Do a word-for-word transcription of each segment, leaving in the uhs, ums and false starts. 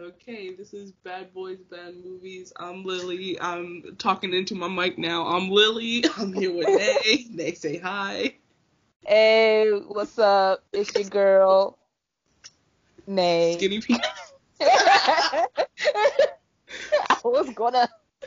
Okay, this is Bad Boys Bad Movies. I'm Lily. I'm talking into my mic now. I'm Lily. I'm here with Nay. Nay, say hi. Hey, what's up? It's your girl, Nay. Skinny Pete. I was gonna.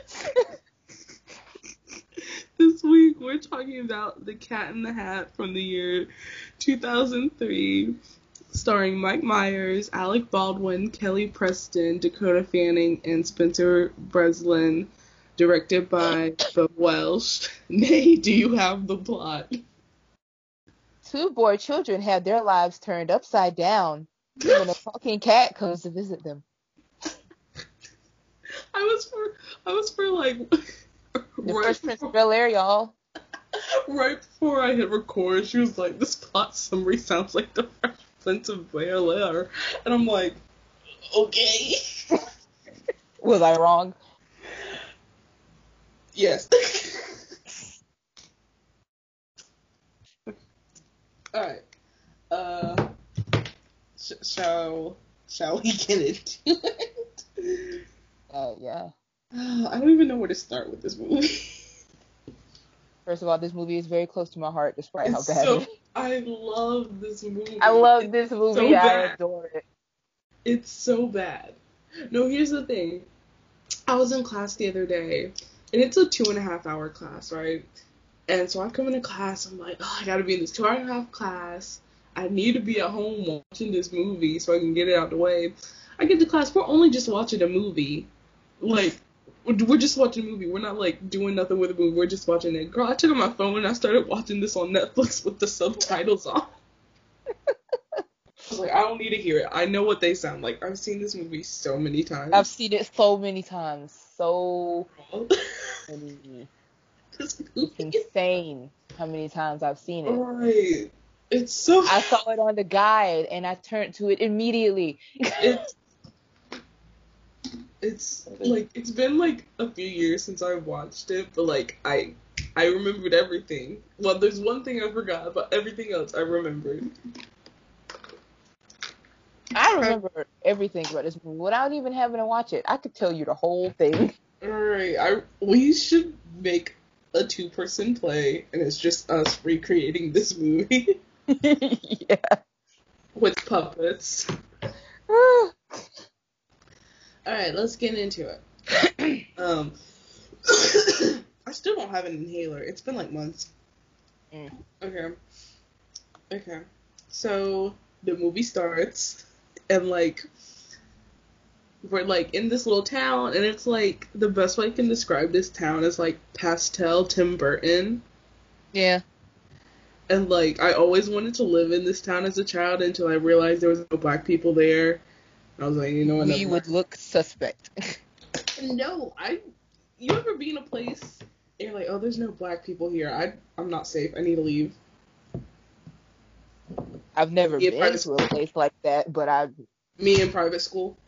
This week we're talking about The Cat in the Hat from the year two thousand three, starring Mike Myers, Alec Baldwin, Kelly Preston, Dakota Fanning, and Spencer Breslin, directed by Bob Welsh. Nay, do you have the plot? Two boy children have their lives turned upside down when a talking cat comes to visit them. I was for I was for like The right Fresh Prince before, of Bel-Air, y'all. right before I hit record, she was like, "This plot summary sounds like the Fresh Prince of Bel-Air," and I'm like, "Okay." Was I wrong? Yes. All right. Uh, sh- shall shall we get into it? Uh, yeah. I don't even know where to start with this movie. First of all, this movie is very close to my heart, despite It's how bad so it is. I love this movie. I love It's this movie. so I bad. adore it. It's so bad. No, here's the thing. I was in class the other day, and it's a two and a half hour class, right? And so I come into class, I'm like, oh, I gotta be in this two and a half class. I need to be at home watching this movie so I can get it out the way. I get to class, we're only just watching a movie. Like, we're just watching a movie. We're not, like, doing nothing with the movie. We're just watching it. Girl, I took out my phone and I started watching this on Netflix with the subtitles on. I was like, I don't need to hear it. I know what they sound like. I've seen this movie so many times. I've seen it so many times. So many. This It's movie. insane how many times I've seen it. Right. It's so. I saw it on the guide and I turned to it immediately. It's. It's like it's been like a few years since I watched it, but like I I remembered everything. Well, there's one thing I forgot, but everything else I remembered. I remember everything about this movie without even having to watch it. I could tell you the whole thing. Alright, I we should make a two person play and it's just us recreating this movie Yeah. with puppets. Alright, let's get into it. Um I still don't have an inhaler. It's been like months. Mm. Okay. Okay. So the movie starts and like we're like in this little town and it's like the best way I can describe this town is like pastel Tim Burton. Yeah. And like I always wanted to live in this town as a child until I realized there was no black people there. I was like, you know what? We would look suspect. No, I. You ever be in a place and you're like, oh, there's no black people here. I, I'm not safe. I need to leave. I've never Me in been private to a place like that, but I Me in private school.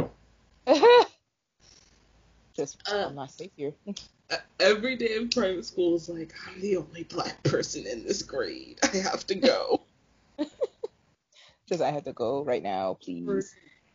just Uh, I'm not safe here. Every day in private school is like, I'm the only black person in this grade. I have to go. Just I have to go right now, please.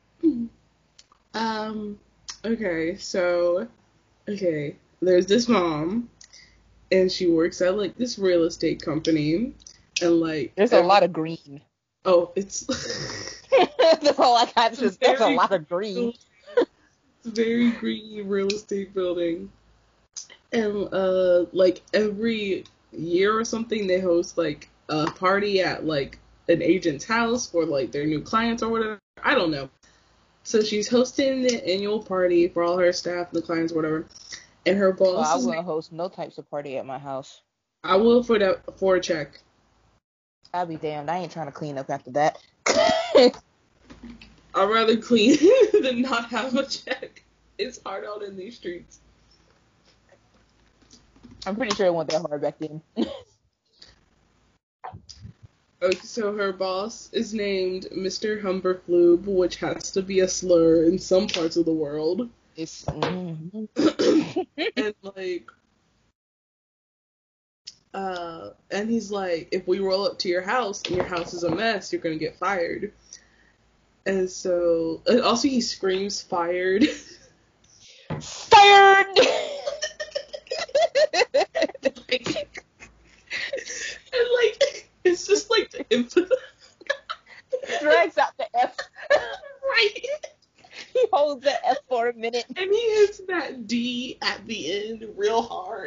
Um. Okay, so okay, there's this mom, and she works at like this real estate company, and like There's a every- lot of green. Oh, it's That's all I got. Just there's a very lot of green. It's a very green real estate building. And uh like every year or something they host like a party at like an agent's house for like their new clients or whatever. I don't know. So she's hosting the annual party for all her staff and the clients or whatever. And her boss Well, I is wouldn't host no types of party at my house. I will for that for a check. I'll be damned. I ain't trying to clean up after that. I'd rather clean than not have a check. It's hard out in these streets. I'm pretty sure it wasn't that hard back then. Okay, so her boss is named Mister Humberflube, which has to be a slur in some parts of the world. It's mm-hmm. And like, uh, and he's like, if we roll up to your house and your house is a mess, you're gonna get fired. And so, and also he screams fired. Fired! Like, and like, it's just like the input. Drags out the F. Right. He holds the F for a minute. And he hits that D at the end real hard.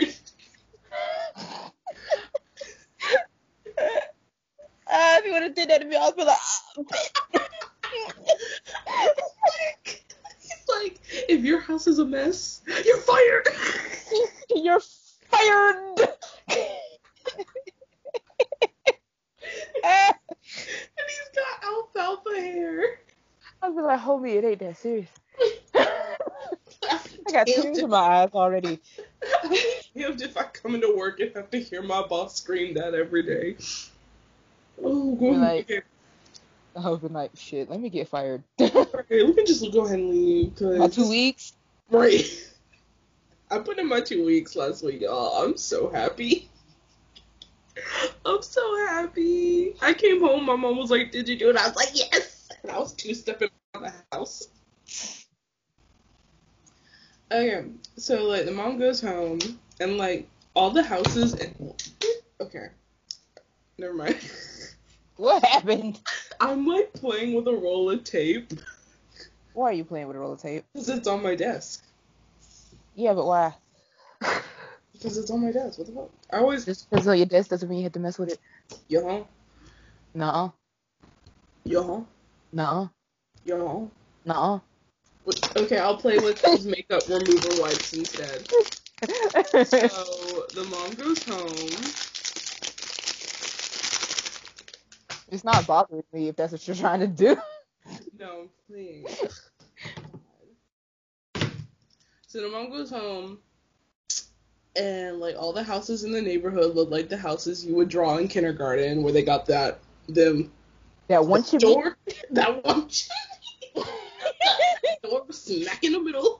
Uh, if you would have did that to me, I'd be like, oh, He's like, if your house is a mess, you're fired. you're fired. And he's got alfalfa hair. I'd be like, homie, it ain't that serious. I got tears in my eyes already. Damned if I come into work and have to hear my boss scream that every day. Oh, go Like- ahead. I was like, shit, let me get fired. Okay, we can just go ahead and leave. Cause My two weeks. Right. I put in my two weeks last week, y'all. I'm so happy. I'm so happy. I came home, my mom was like, did you do it? I was like, yes. And I was two-stepping around the house. Okay, so, like, the mom goes home, and, like, all the houses and... Okay. Never mind. What happened? I'm, like, playing with a roll of tape. Why are you playing with a roll of tape? Because it's on my desk. Yeah, but why? Because it's on my desk. What the fuck? I always... Just because on your desk doesn't mean you have to mess with it. Yo. Nuh-uh. Yo. Nuh-uh. Yo. Nuh-uh. Okay, I'll play with those makeup remover wipes instead. So, the mom goes home. It's not bothering me if that's what you're trying to do. No, I'm playing. So the mom goes home, and, like, all the houses in the neighborhood look like the houses you would draw in kindergarten, where they got that, them, That one chimney. door, that one chimney, that door smack in the middle.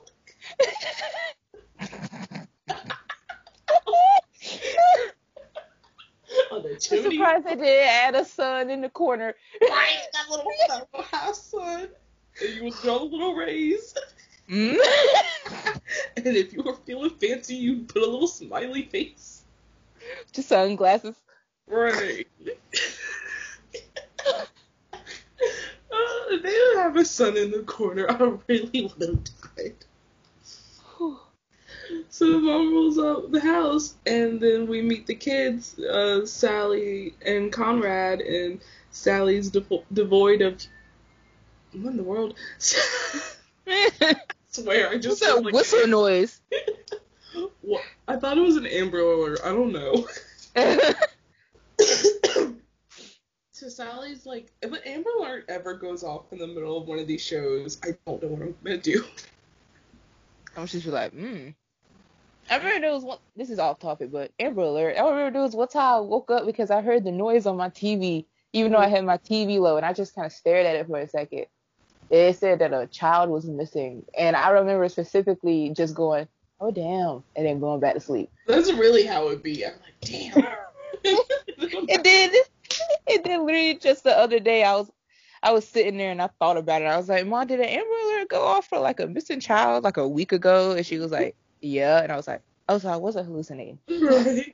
On the I'm chimney. surprised they didn't add a sun in the corner. Right, that little, that little house sun. And you would draw the little rays. Mm? And if you were feeling fancy, you'd put a little smiley face. Just sunglasses. Right. uh, if they didn't have a sun in the corner, I really would have died. So the mom rolls out the house, and then we meet the kids, uh, Sally and Conrad, and Sally's devo- devoid of... What in the world? I swear, I just... What's that like, whistle noise? What? I thought it was an Amber Alert. I don't know. So Sally's like, if an Amber Alert ever goes off in the middle of one of these shows, I don't know what I'm gonna do. I'm just be like, hmm. I remember there was one, this is off topic, but Amber Alert. I remember there was one time I woke up because I heard the noise on my T V, even though I had my T V low, and I just kind of stared at it for a second. It said that a child was missing, and I remember specifically just going, oh, damn, and then going back to sleep. That's really how it be. I'm like, damn. And then, and then literally just the other day, I was, I was sitting there and I thought about it. I was like, Mom, did an Amber Alert go off for like a missing child like a week ago? And she was like, yeah. And I was like, oh, so I wasn't hallucinating. Right.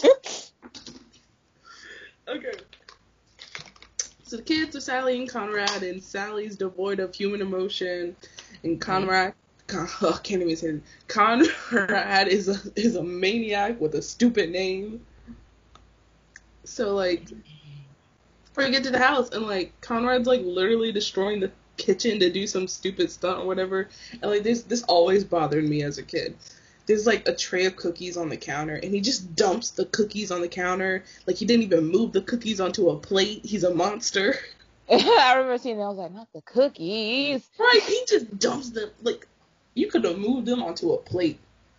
Okay. So the kids are Sally and Conrad, and Sally's devoid of human emotion, and Conrad, Con- oh, I can't even say it. Conrad is a is a maniac with a stupid name. So like, we get to the house, and like Conrad's like literally destroying the kitchen to do some stupid stunt or whatever, and like this this always bothered me as a kid. There's like a tray of cookies on the counter, and he just dumps the cookies on the counter. Like he didn't even move the cookies onto a plate. He's a monster. I remember seeing that. I was like, not the cookies. Right, he just dumps them. Like, you could have moved them onto a plate.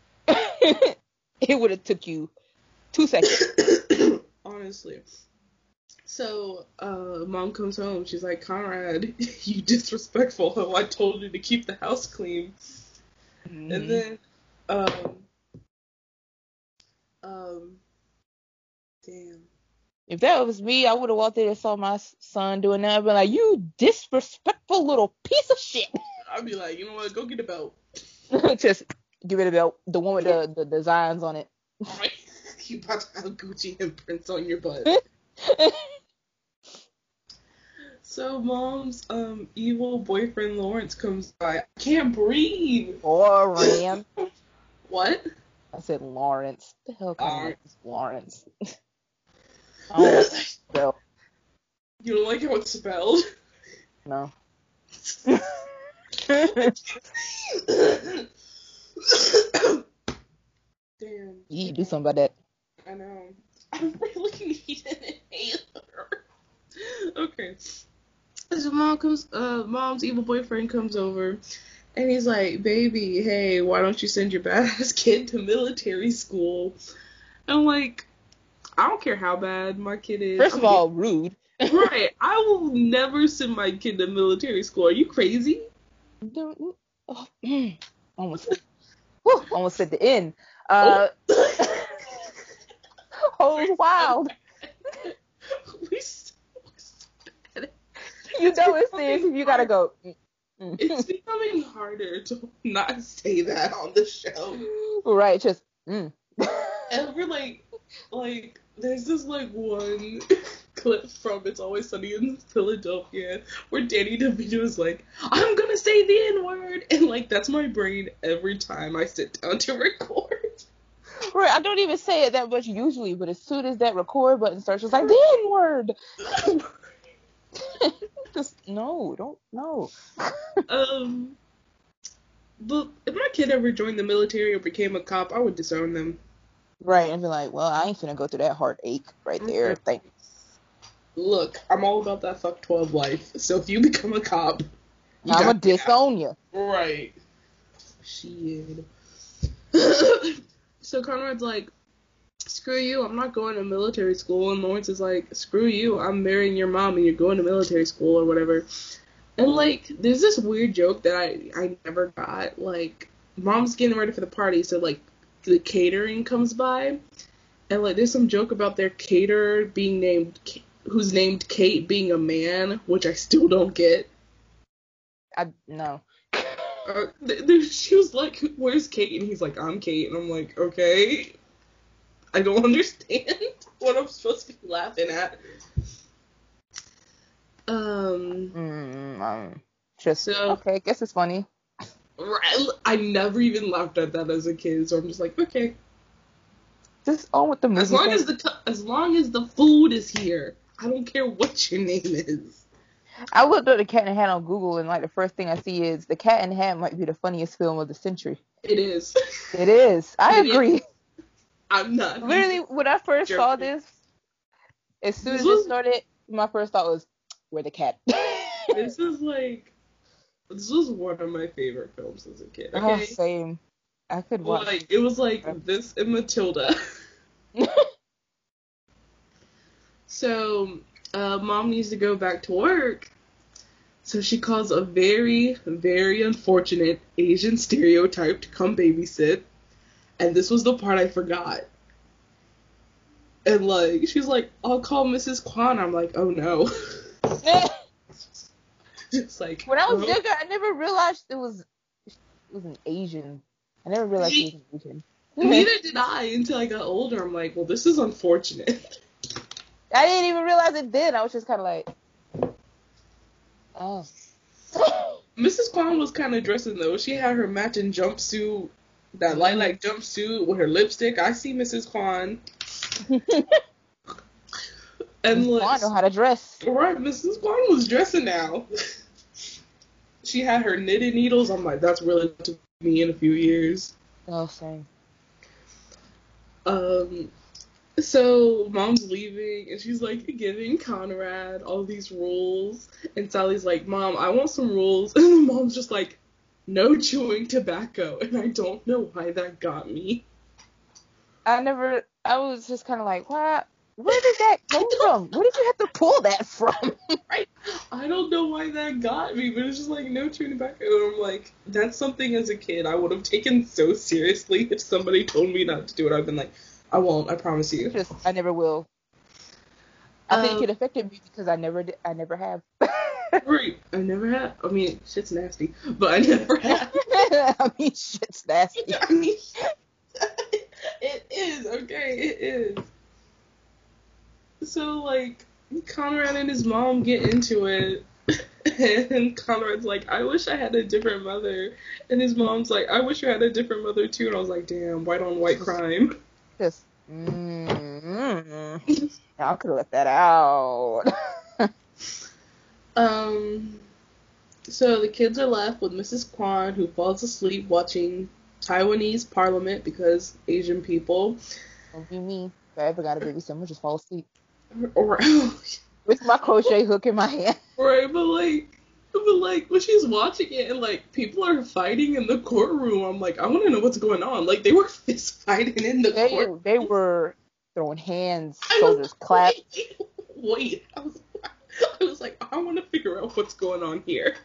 It would have took you two seconds. Honestly. So, uh, Mom comes home. She's like, Conrad, you disrespectful hoe. I told you to keep the house clean. Mm-hmm. And then, um, um, damn. If that was me, I would have walked in and saw my son doing that. I'd be like, you disrespectful little piece of shit. I'd be like, you know what? Go get a belt. Just give it a belt. The one with the, the designs on it. Right. You about to have Gucci imprints on your butt. So mom's um evil boyfriend Lawrence comes by. I can't breathe. Or ran. What? I said Lawrence. The hell kind of Lawrence. Lawrence? I don't like that spell. You don't like how it's spelled? No. Damn. You need to do something about that. I know. I really need an inhaler. Okay. So mom comes, uh, mom's evil boyfriend comes over, and he's like, "Baby, hey, why don't you send your badass kid to military school?" And I'm like, I don't care how bad my kid is. First of I'm all, rude. Right. I will never send my kid to military school. Are you crazy? Oh, mm, almost, whew, almost at the end. Uh, Oh. Whole wild. we so, so bad. You It's know it's becoming serious. You gotta go. Mm, mm. It's becoming harder to not say that on the show. Right, just. Mm. And we're like, like, there's this like one clip from It's Always Sunny in Philadelphia where Danny DeVito is like, I'm gonna say the N-word, and like that's my brain every time I sit down to record. Right, I don't even say it that much usually, but as soon as that record button starts, it's like the N-word. Just no, don't no. um, but if my kid ever joined the military or became a cop, I would disown them. Right, and be like, well, I ain't finna go through that heartache right there. Thanks. Look, I'm all about that fuck twelve life. So if you become a cop, you I'm gonna disown you. Right. Shit. So Conrad's like, screw you, I'm not going to military school. And Lawrence is like, screw you, I'm marrying your mom and you're going to military school or whatever. And like, there's this weird joke that I, I never got. Like, mom's getting ready for the party, so like, the catering comes by. And like, there's some joke about their caterer being named, who's named Kate, being a man, which I still don't get. I no. Uh, th- th- she was like, where's Kate? And he's like, I'm Kate. And I'm like, okay. I don't understand what I'm supposed to be laughing at. Um, Mm, um, just, so, okay, I guess it's funny. I, I never even laughed at that as a kid, so I'm just like, okay. Just on with the movie. As long thing. as the as long as the food is here, I don't care what your name is. I looked up The Cat in the Hat on Google, and like the first thing I see is The Cat in the Hat might be the funniest film of the century. It is. It is. I It agree. is. I'm not. Literally, when I first Jerky. saw this, as soon This as was- it started, my first thought was, "Where the cat?" This is like, this was one of my favorite films as a kid. Oh, Okay, same. I could watch. like it was like this and Matilda. So, uh, mom needs to go back to work. So she calls a very, very unfortunate Asian stereotype to come babysit. And this was the part I forgot. And like, she's like, I'll call Missus Kwan. I'm like, oh no. It's like, When I was oh. younger, I never realized it was it was an Asian. I never realized it was an Asian. Neither did I until I got older. I'm like, well, this is unfortunate. I didn't even realize it then. I was just kind of like, oh. Missus Kwan was kind of dressing though. She had her matching jumpsuit, that lilac jumpsuit with her lipstick. I see Missus Kwan. And Missus Kwan know how to dress. Right, Missus Kwan was dressing now. She had her knitted needles. I'm like, that's really to me in a few years. Oh, same. Um, so mom's leaving, and she's like giving Conrad all these rules, and Sally's like, Mom, I want some rules, and the mom's just like, no chewing tobacco, and I don't know why that got me. I never. I was just kind of like, what? Where did that come from? Where did you have to pull that from? Right? I don't know why that got me, but it's just like, no chewing tobacco, and I'm like, that's something as a kid I would have taken so seriously if somebody told me not to do it. I've been like, I won't, I promise you. Just, I never will. I think Um, it affected me because I never did, I never have. right. I never have. I mean, shit's nasty, but I never have. I mean, shit's nasty. I mean, it is, okay? It is. So, like, Conrad and his mom get into it, and Conrad's like, I wish I had a different mother. And his mom's like, I wish you had a different mother, too. And I was like, damn, white on white crime. Just, mm, I could have left that out. Um, so the kids are left with Missus Kwan, who falls asleep watching Taiwanese Parliament because Asian people. Don't be me. If I ever got a baby, someone just fall asleep Or, with my crochet hook in my hand. right, but like, but like when she's watching it and like people are fighting in the courtroom, I'm like, I want to know what's going on. Like they were fist fighting in the They court. they were throwing hands, I was shoulders clap. Wait, wait. I was, I was like, I want to figure out what's going on here.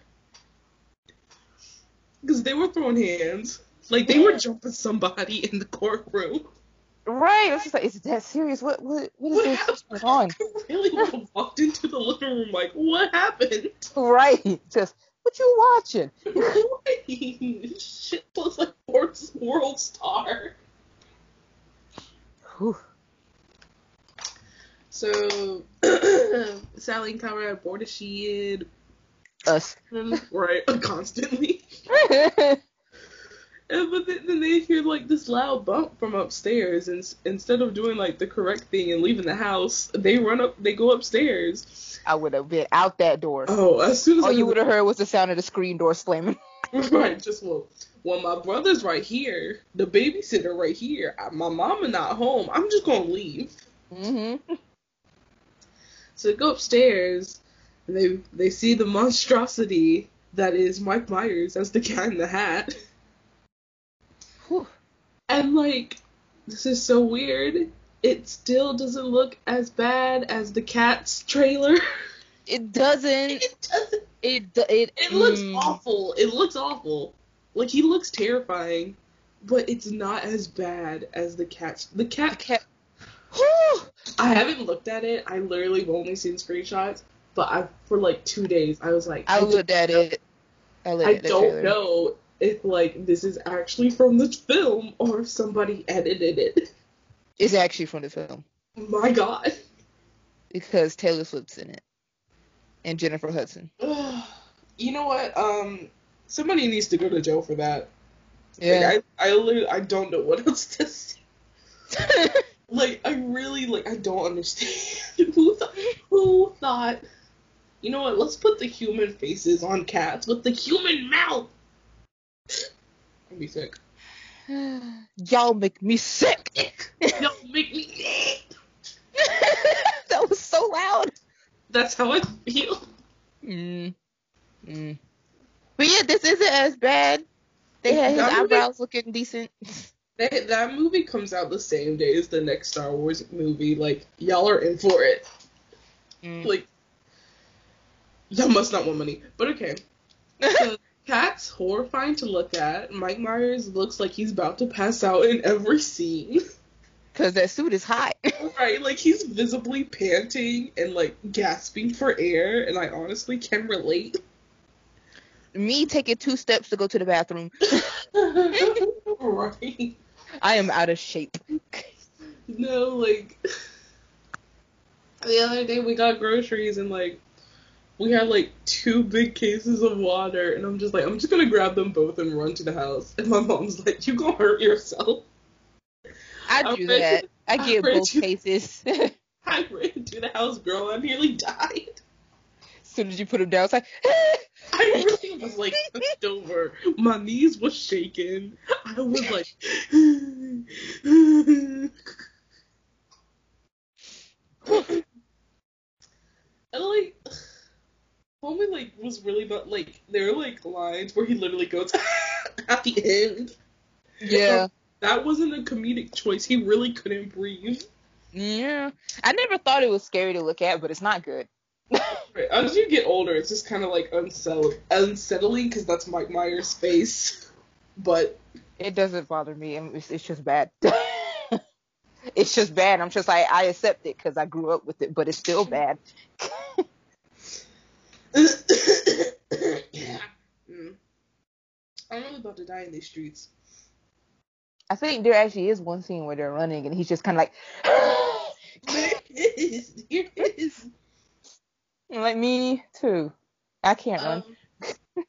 Because they were throwing hands. Like, they were jumping somebody in the courtroom. Right. It's just like, is it that serious? What what what is What this happened? going on? I really would have walked into the living room like, what happened? Right. Just what you watching? Right. Shit was like Sports World Star. Whew. So, Sally and Conrad board a sheet. Us. Right, constantly. And, but then, then they hear like this loud bump from upstairs, and s- instead of doing like the correct thing and leaving the house, they run up, they go upstairs. I would have been out that door. Oh, as soon as All I you would have heard was the sound of the screen door slamming. right, just well, well, my brother's right here, the babysitter right here, I, my mama not home. I'm just gonna leave. Mm-hmm. So they go upstairs, and they they see the monstrosity that is Mike Myers as the guy in the hat. Whew. And, like, this is so weird. It still doesn't look as bad as the Cats trailer. It doesn't. It doesn't. It do- it. It looks mm, awful. It looks awful. Like, he looks terrifying, but it's not as bad as the Cats. The Cat... The cat. Whew! I haven't looked at it. I literally have only seen screenshots, but I for, like, two days, I was like... I don't looked at know. it. I looked I at the don't trailer. know if, like, this is actually from the film or if somebody edited it. It's actually from the film My God. because Taylor Swift's in it and Jennifer Hudson. You know what? Um, somebody needs to go to jail for that. Yeah. Like, I, I, literally, I don't know what else to say. Like, I really, like, I don't understand. who, th- who thought, you know what, let's put the human faces on cats with the human mouth. I'd be sick. Y'all make me sick. Y'all make me sick. That was so loud. That's how I feel. Mm. Mm. But yeah, this isn't as bad. They had his That movie- eyebrows looking decent. That, that movie comes out the same day as the next Star Wars movie. Like, y'all are in for it. Mm. Like, y'all must not want money. But okay. So, Cat's horrifying to look at. Mike Myers looks like he's about to pass out in every scene. Cause that suit is hot. Right, like, he's visibly panting and, like, gasping for air, and I honestly can relate. Me taking two steps to go to the bathroom. Right. I am out of shape. No, like, the other day we got groceries and, like, we had, like, two big cases of water, and I'm just like, I'm just gonna grab them both and run to the house. And my mom's like, you gonna hurt yourself. I I do read- that. I I get read both you- cases. I ran to the house, girl, I nearly died. As soon as you put them down, it's like, I really was, like, hunched over. My knees was shaking. I was like, and, like, homie, like, was really not, like, there are, like, lines where he literally goes at the end. yeah. That wasn't a comedic choice. He really couldn't breathe. Yeah. I never thought it was scary to look at, but it's not good. Right. As you get older, it's just kind of, like, unsettle- unsettling, because that's Mike Myers' face. But, It doesn't bother me. I mean, It's, it's just bad. It's it's just bad. I'm just like, I accept it because I grew up with it, but it's still bad. Yeah. Mm. I'm really about to die in these streets. I think there actually is one scene where they're running and he's just kind of like, There is. There is. like me too. I can't run. Um,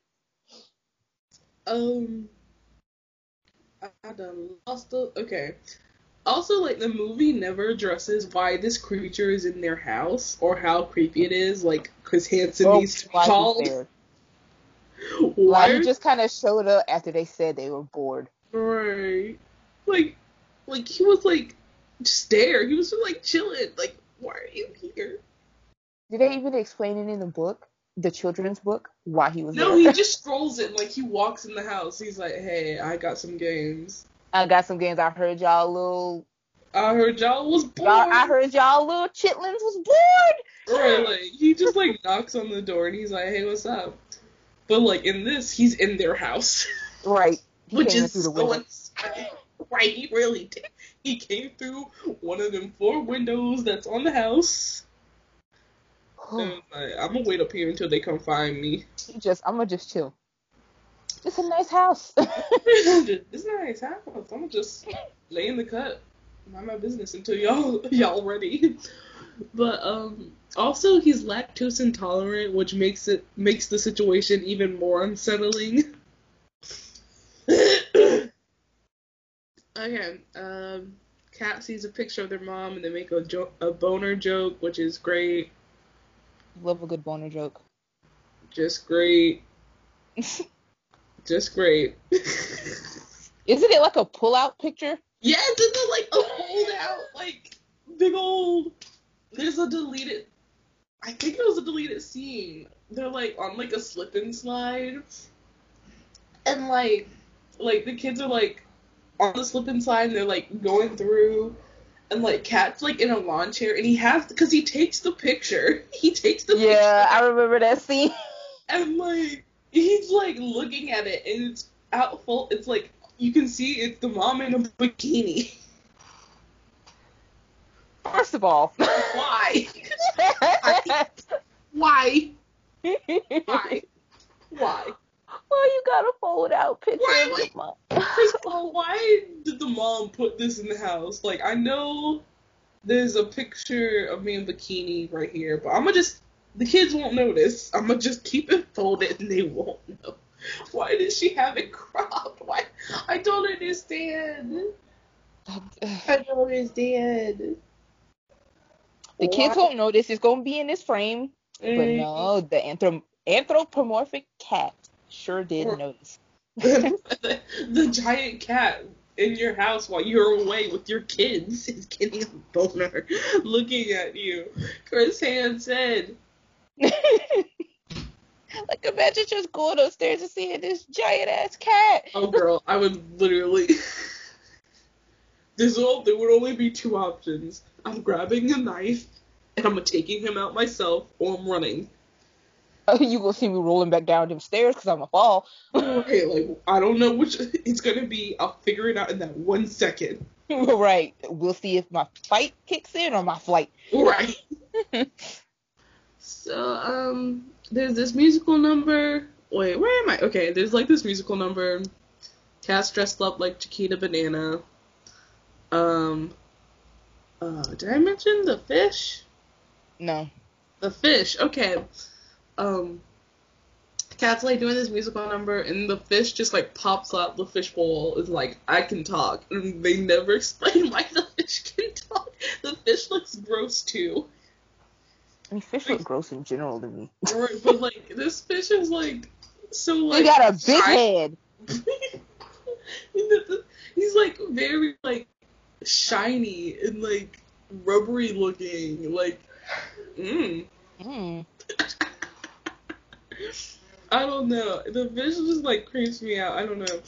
um, I, I done lost the. Okay. Also, like, the movie never addresses why this creature is in their house or how creepy it is. Like, Chris Hansen Oh, needs to be why he's called. there. Why? Like, he just kind of showed up after they said they were bored. Right. Like, like he was like just there. He was just like chilling. Like, why are you here? Did they even explain it in the book, the children's book, why he was No, there? he just strolls in. Like, he walks in the house. He's like, "Hey, I got some games. I got some games. I heard y'all little. I heard y'all was bored." Y'all, I heard y'all little chitlins was bored. Right, like he just like knocks on the door and he's like, "Hey, what's up?" But like in this, he's in their house. Right. He Which came in is through the so window. insane. Right, he really did. He came through one of them four windows that's on the house. And like, I'm gonna wait up here until they come find me. Just, I'm gonna just chill. It's a nice house. It's a nice house. I'm gonna just lay in the cut, mind my business until y'all y'all ready. But um, also he's lactose intolerant, which makes it makes the situation even more unsettling. Okay, um, Kat sees a picture of their mom and they make a jo- a boner joke, which is great. Love a good boner joke. Just great. Just great. Isn't it like a pull-out picture? Yes, it's like a pulled out, like, big old. There's a deleted. I think it was a deleted scene. They're like on like a slip and slide, and like, like the kids are like on the slip and slide, and they're like going through, and like Kat's like in a lawn chair, and he has because he takes the picture. He takes the picture. Yeah, I remember that scene. And like he's like looking at it, and it's out full. It's like you can see it's the mom in a bikini. First of all, Why? Why? Why? Why? Why you got a fold out picture Why? of Why? your mom? First of all, why did the mom put this in the house? Like, I know there's a picture of me in bikini right here, but I'm gonna just, the kids won't notice. I'm gonna just keep it folded and they won't know. Why did she have it cropped? Why? I don't understand. I don't understand. The kids Why? won't notice. It's gonna be in this frame. But no, the anthrop- anthropomorphic cat sure did Or- notice. the, the giant cat in your house while you're away with your kids is getting a boner looking at you. Chris Hansen. Like, imagine just going upstairs and seeing this giant ass cat. Oh, girl, I would literally. There's all, there would only be two options. I'm grabbing a knife and I'm taking him out myself, or I'm running. You gonna see me rolling back down them stairs because I'm a fall. Okay, like, I don't know which it's gonna be. I'll figure it out in that one second. Right. We'll see if my fight kicks in or my flight. Right. So, um, there's this musical number. Wait, where am I? Okay, there's like this musical number. Cat's dressed up like Chiquita Banana. Um, uh, did I mention the fish? No. The fish, okay. Um, Cat's like doing this musical number, and the fish just like pops out the fishbowl. Is like, I can talk, and they never explain why the fish can talk. The fish looks gross too. I mean, fish look gross in general to me. Right, but like this fish is like so like. He got a big shiny. head. He's like very like shiny and like rubbery looking. Like, mmm. Mm. I don't know. The fish just like creeps me out. I don't know.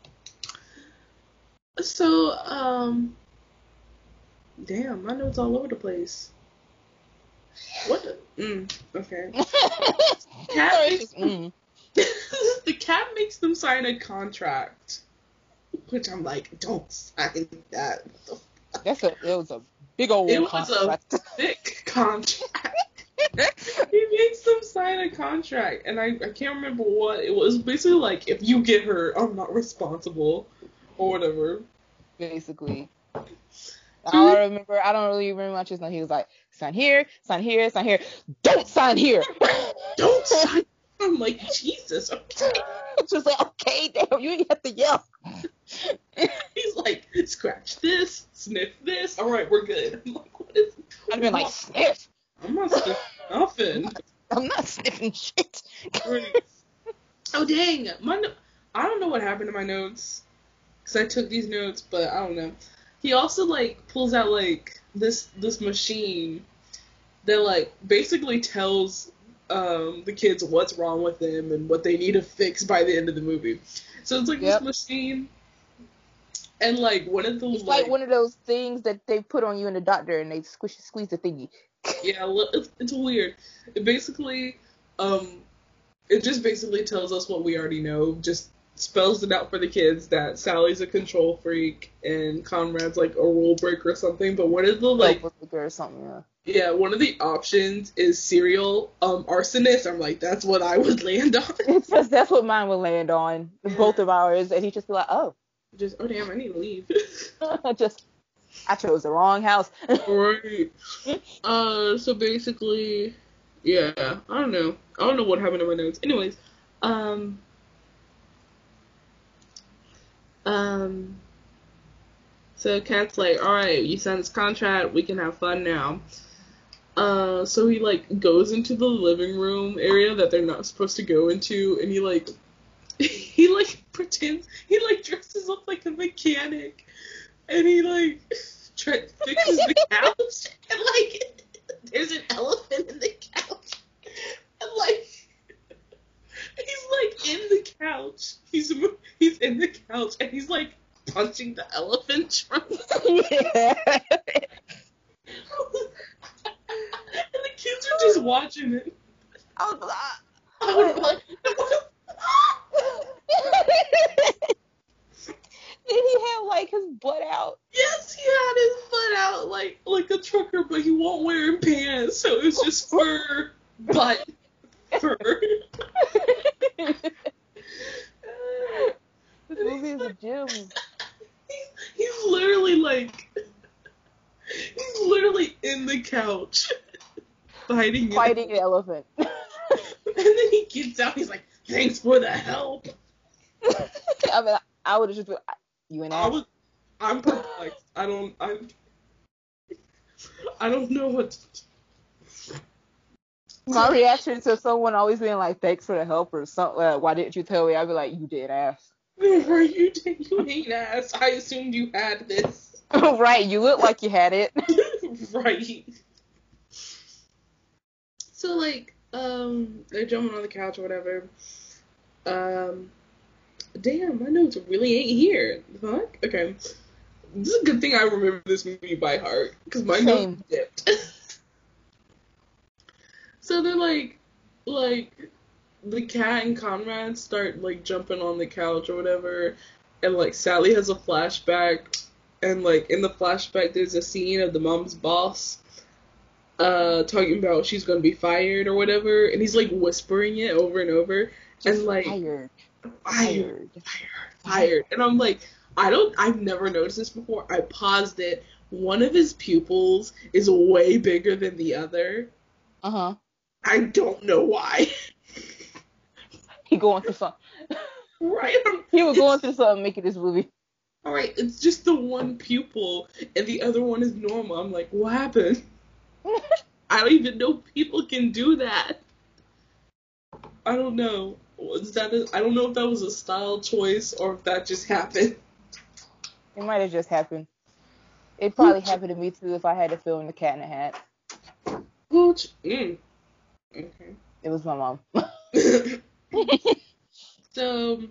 So, um, damn, my notes all over the place. What the? Mm, okay. Cat makes, mm. the cat makes them sign a contract, which I'm like, don't sign that. That's a it was a big old It was contract. a thick contract. He makes them sign a contract, and I, I can't remember what it was. Basically, like, if you get hurt, I'm not responsible, or whatever. Basically. All I remember, I don't really remember much. Just know he was like, sign here, sign here, sign here. Don't sign here. Don't sign. I'm like, Jesus, okay. Just like, okay, damn, you didn't have to yell. He's like, scratch this, sniff this. All right, we're good. I'm like, what is? I'd have been like, sniff. I'm not sniffing nothing. I'm not sniffing shit. Right. Oh dang, my no- I don't know what happened to my notes, cause I took these notes, but I don't know. He also like pulls out like this this machine that like basically tells um the kids what's wrong with them and what they need to fix by the end of the movie. So it's like Yep. this machine, and like one of the It's like one of those things that they put on you in the doctor and they squish squeeze the thingy. yeah, li- it's, it's weird. It basically um it just basically tells us what we already know. Just spells it out for the kids that Sally's a control freak and Conrad's like a rule breaker or something. But one of the like, or something. Yeah. yeah, one of the options is serial um arsonist. I'm like, that's what I would land on. Because that's what mine would land on. Yeah. Both of ours, and he just be like, oh, Just oh damn, I need to leave. just I chose the wrong house. Right. Uh, so basically, yeah, I don't know. I don't know what happened to my notes. Anyways, um. Um, so Cat's like, alright, you signed this contract, we can have fun now. Uh, so he, like, goes into the living room area that they're not supposed to go into, and he, like, he, like, pretends, he, like, dresses up like a mechanic, and he, like, try, fixes the couch, and, like, there's an elephant in the couch, and, like, he's like in the couch. He's he's in the couch and he's like punching the elephant trunk. Yeah. And the kids are just watching it. I was like, I would be like, did he have like his butt out? yes, he had his butt out like like a trucker, but he won't wear pants, so it's just fur, butt, fur. This movie is a gym. He's, he's literally like, he's literally in the couch, fighting Fighting an elephant. And then he gets out, he's like, thanks for the help. I mean, I would have just been, you and I I. was, I'm perplexed. I don't, I, I don't know what to do. My reaction to someone always being like, thanks for the help or something, uh, why didn't you tell me? I'd be like, you did ass. Right, you did, you ain't ass. I assumed you had this. Right, you look like you had it. Right. So, like, um, they're jumping on the couch or whatever. Um, damn, my notes really ain't here. The fuck? Okay. This is a good thing I remember this movie by heart, because my Same. notes dipped. So they're like, like, the cat and Conrad start, like, jumping on the couch or whatever, and, like, Sally has a flashback, and, like, in the flashback there's a scene of the mom's boss, uh, talking about she's gonna be fired or whatever, and he's, like, whispering it over and over, Just and, like, fired. fired, fired, fired, and I'm like, I don't, I've never noticed this before, I paused it, one of his pupils is way bigger than the other. Uh-huh. I don't know why. He going through something. Right? He was going through something making this movie. Alright, it's just the one pupil, and the other one is normal. I'm like, what happened? I don't even know people can do that. I don't know. Was that a, I don't know if that was a style choice or if that just happened. It might have just happened. It probably happened to me too if I had to film The Cat in the Hat. Hooch. Mm. Okay. It was my mom. So,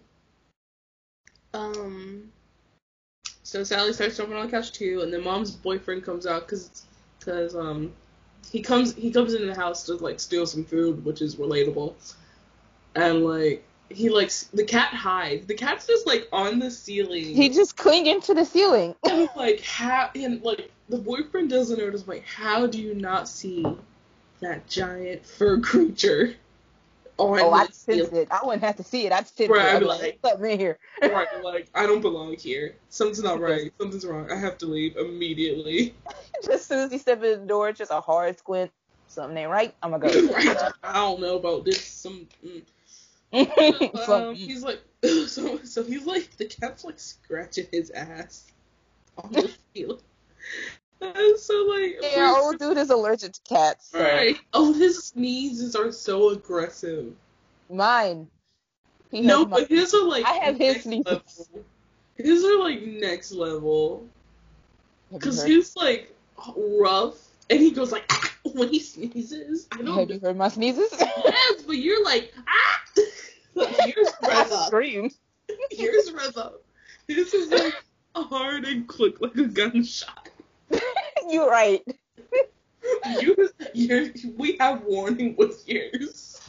um, so Sally starts jumping on the couch too, and then mom's boyfriend comes out because, cause, um, he comes he comes into the house to like steal some food, which is relatable, and like he like the cat hides. The cat's just like on the ceiling. He just clinging to the ceiling. And like how and like the boyfriend doesn't notice. Like, how do you not see that giant fur creature on Oh, the I'd sense ceiling? it. I wouldn't have to see it. I'd sense Right, it. I'd I'd be be like, like- what's up in here? Right, like I don't belong here. Something's not right. Something's wrong. I have to leave immediately. Just as soon as he stepped in the door, just a hard squint. Something ain't right. I'm gonna go. Right. I don't know about this. Some. Mm. Um, So, he's like, so so he's like, the cat's like scratching his ass on the ceiling. And so like, yeah, our old dude is allergic to cats. So. right. Oh, his sneezes are so aggressive. Mine. He No, has my- but his are like I have his next sneezes. level. His are like next level. Have you Cause heard- he's like rough, and he goes like ah, when he sneezes. I don't Have know. you heard my sneezes? Yes, but you're like ah. Yours I rev up. scream. Yours rev up. His is like hard and quick like a gunshot. You're right. You, yours, we have warning with yours.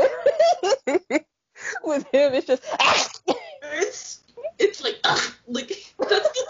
With him, it's just. It's it's like ugh, like that's the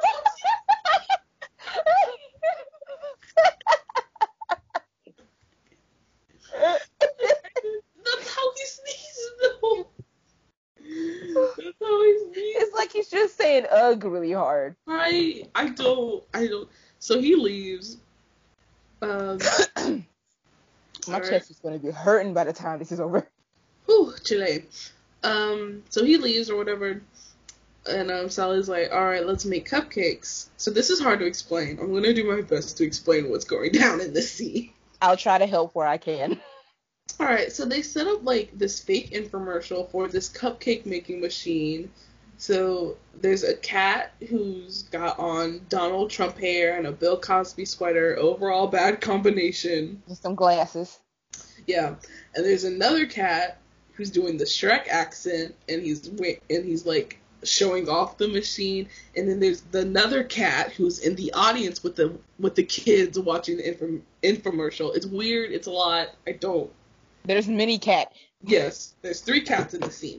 that's how he sneezes though. That's how he sneezes. It's like he's just saying ugh really hard. I I don't I don't. So he leaves. Um. My Alright. chest is gonna be hurting by the time this is over. Whew, Chile. Um, so he leaves or whatever, and um, Sally's like, all right, let's make cupcakes. So this is hard to explain. I'm gonna do my best to explain what's going down in this scene. I'll try to help where I can. All right, so they set up like this fake infomercial for this cupcake making machine. So there's a cat who's got on Donald Trump hair and a Bill Cosby sweater. Overall bad combination. Just some glasses. Yeah, and there's another cat who's doing the Shrek accent, and he's wi- and he's like showing off the machine. And then there's the another cat who's in the audience with the with the kids watching the infom- infomercial. It's weird. It's a lot. I don't. There's mini cat. Yes, there's three cats in the scene.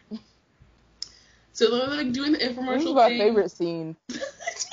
So they're like doing the infomercial. This is my thing. favorite scene. This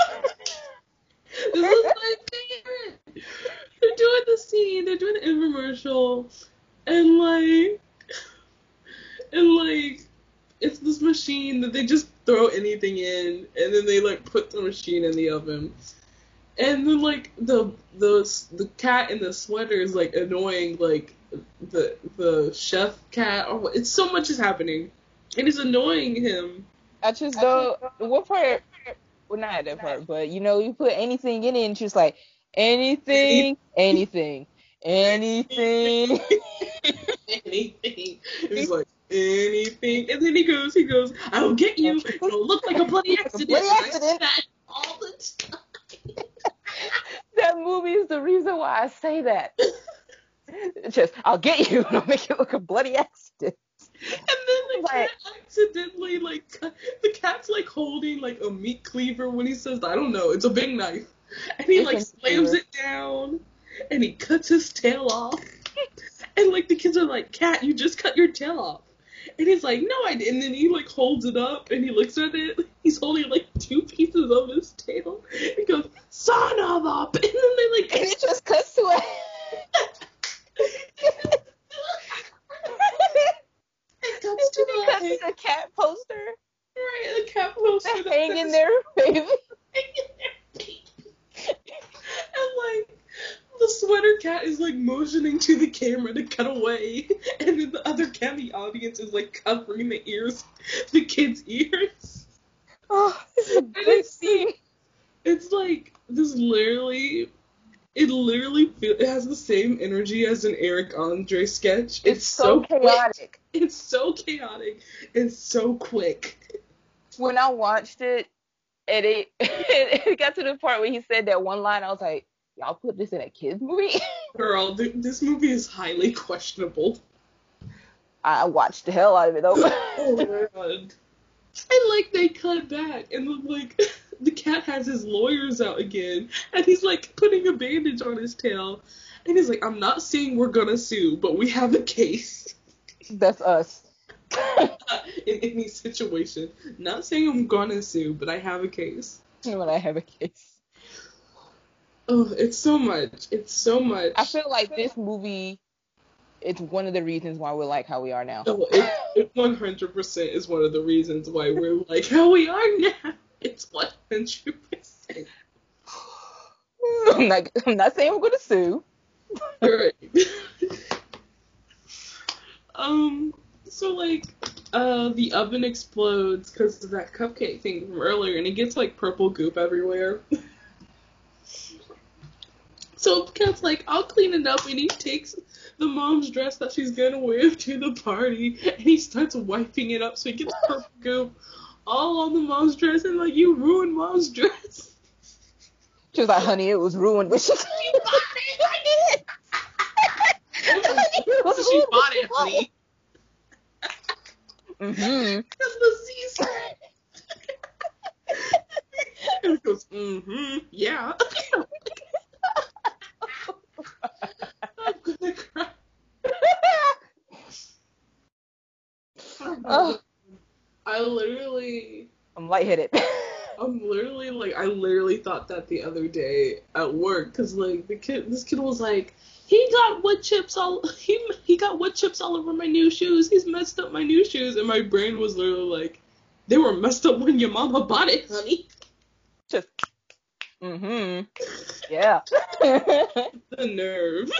is my favorite. They're doing the scene. They're doing the infomercial, and like, and like, it's this machine that they just throw anything in, and then they like put the machine in the oven, and then like the the the cat in the sweater is like annoying like the the chef cat. Or what- it's so much is happening, and it's annoying him. I just know what part. Well, not that part, but you know, you put anything in it, and she's like, anything, anything, anything. Anything. He's like, anything. And then he goes, he goes, I'll get you. It'll look like a bloody accident. bloody And I accident. say that all the time. That movie is the reason why I say that. It's just, I'll get you, and I'll make it look a bloody accident. And then the cat accidentally, like, cut- the cat's, like, holding, like, a meat cleaver when he says, I don't know, it's a big knife. And he, It's like, a slams cleaver. it down, and he cuts his tail off. And, like, the kids are like, Cat, you just cut your tail off. And he's like, no, I didn't. And then he, like, holds it up, and he looks at it. He's holding, like, two pieces of his tail. He goes, son of a... And then they, like... And it just cuts to a... It cuts to It a... cuts to a cat poster. Right, the cat poster. They're that hanging says- there, baby. And like the sweater cat is like motioning to the camera to cut away, and then the other cat in the audience is like covering the ears, the kid's ears. Oh, this is a great scene. It's like this literally, it literally feel, it has the same energy as an Eric Andre sketch. It's, It's so quick. chaotic. It's so chaotic. It's so quick. When I watched it, and it, it got to the part where he said that one line, I was like, y'all put this in a kid's movie? Girl, th- this movie is highly questionable. I watched the hell out of it, though. Oh my god. And like they cut back and then like the cat has his lawyers out again and he's like putting a bandage on his tail and he's like, I'm not saying we're gonna sue, but we have a case. That's us. in any situation. Not saying I'm gonna sue, but I have a case. When I have a case. Oh, it's so much. It's so much. I feel like this movie, it's one of the reasons why we're like how we are now. Oh, it, it one hundred percent is one of the reasons why we're like how we are now. It's one hundred percent. I'm not, I'm not saying we're going to sue. Right. um, so, like, uh, the oven explodes because of that cupcake thing from earlier, and it gets, like, purple goop everywhere. So Cat's like, I'll clean it up, and he takes the mom's dress that she's gonna wear to the party, and he starts wiping it up so he gets purple goop all on the mom's dress, and like, you ruined mom's dress. She was like, honey, it was ruined, but she, she bought it. I did. It was so she bought it, honey. Mm-hmm. That's the C And it goes, mm-hmm, yeah. I'm gonna cry. Oh. I literally... I'm lightheaded. I'm literally, like, I literally thought that the other day at work, because, like, the kid, this kid was like, he got wood chips all, he, he got wood chips all over my new shoes, he's messed up my new shoes, and my brain was literally like, they were messed up when your mama bought it, honey. Just, mm-hmm, yeah. The nerve.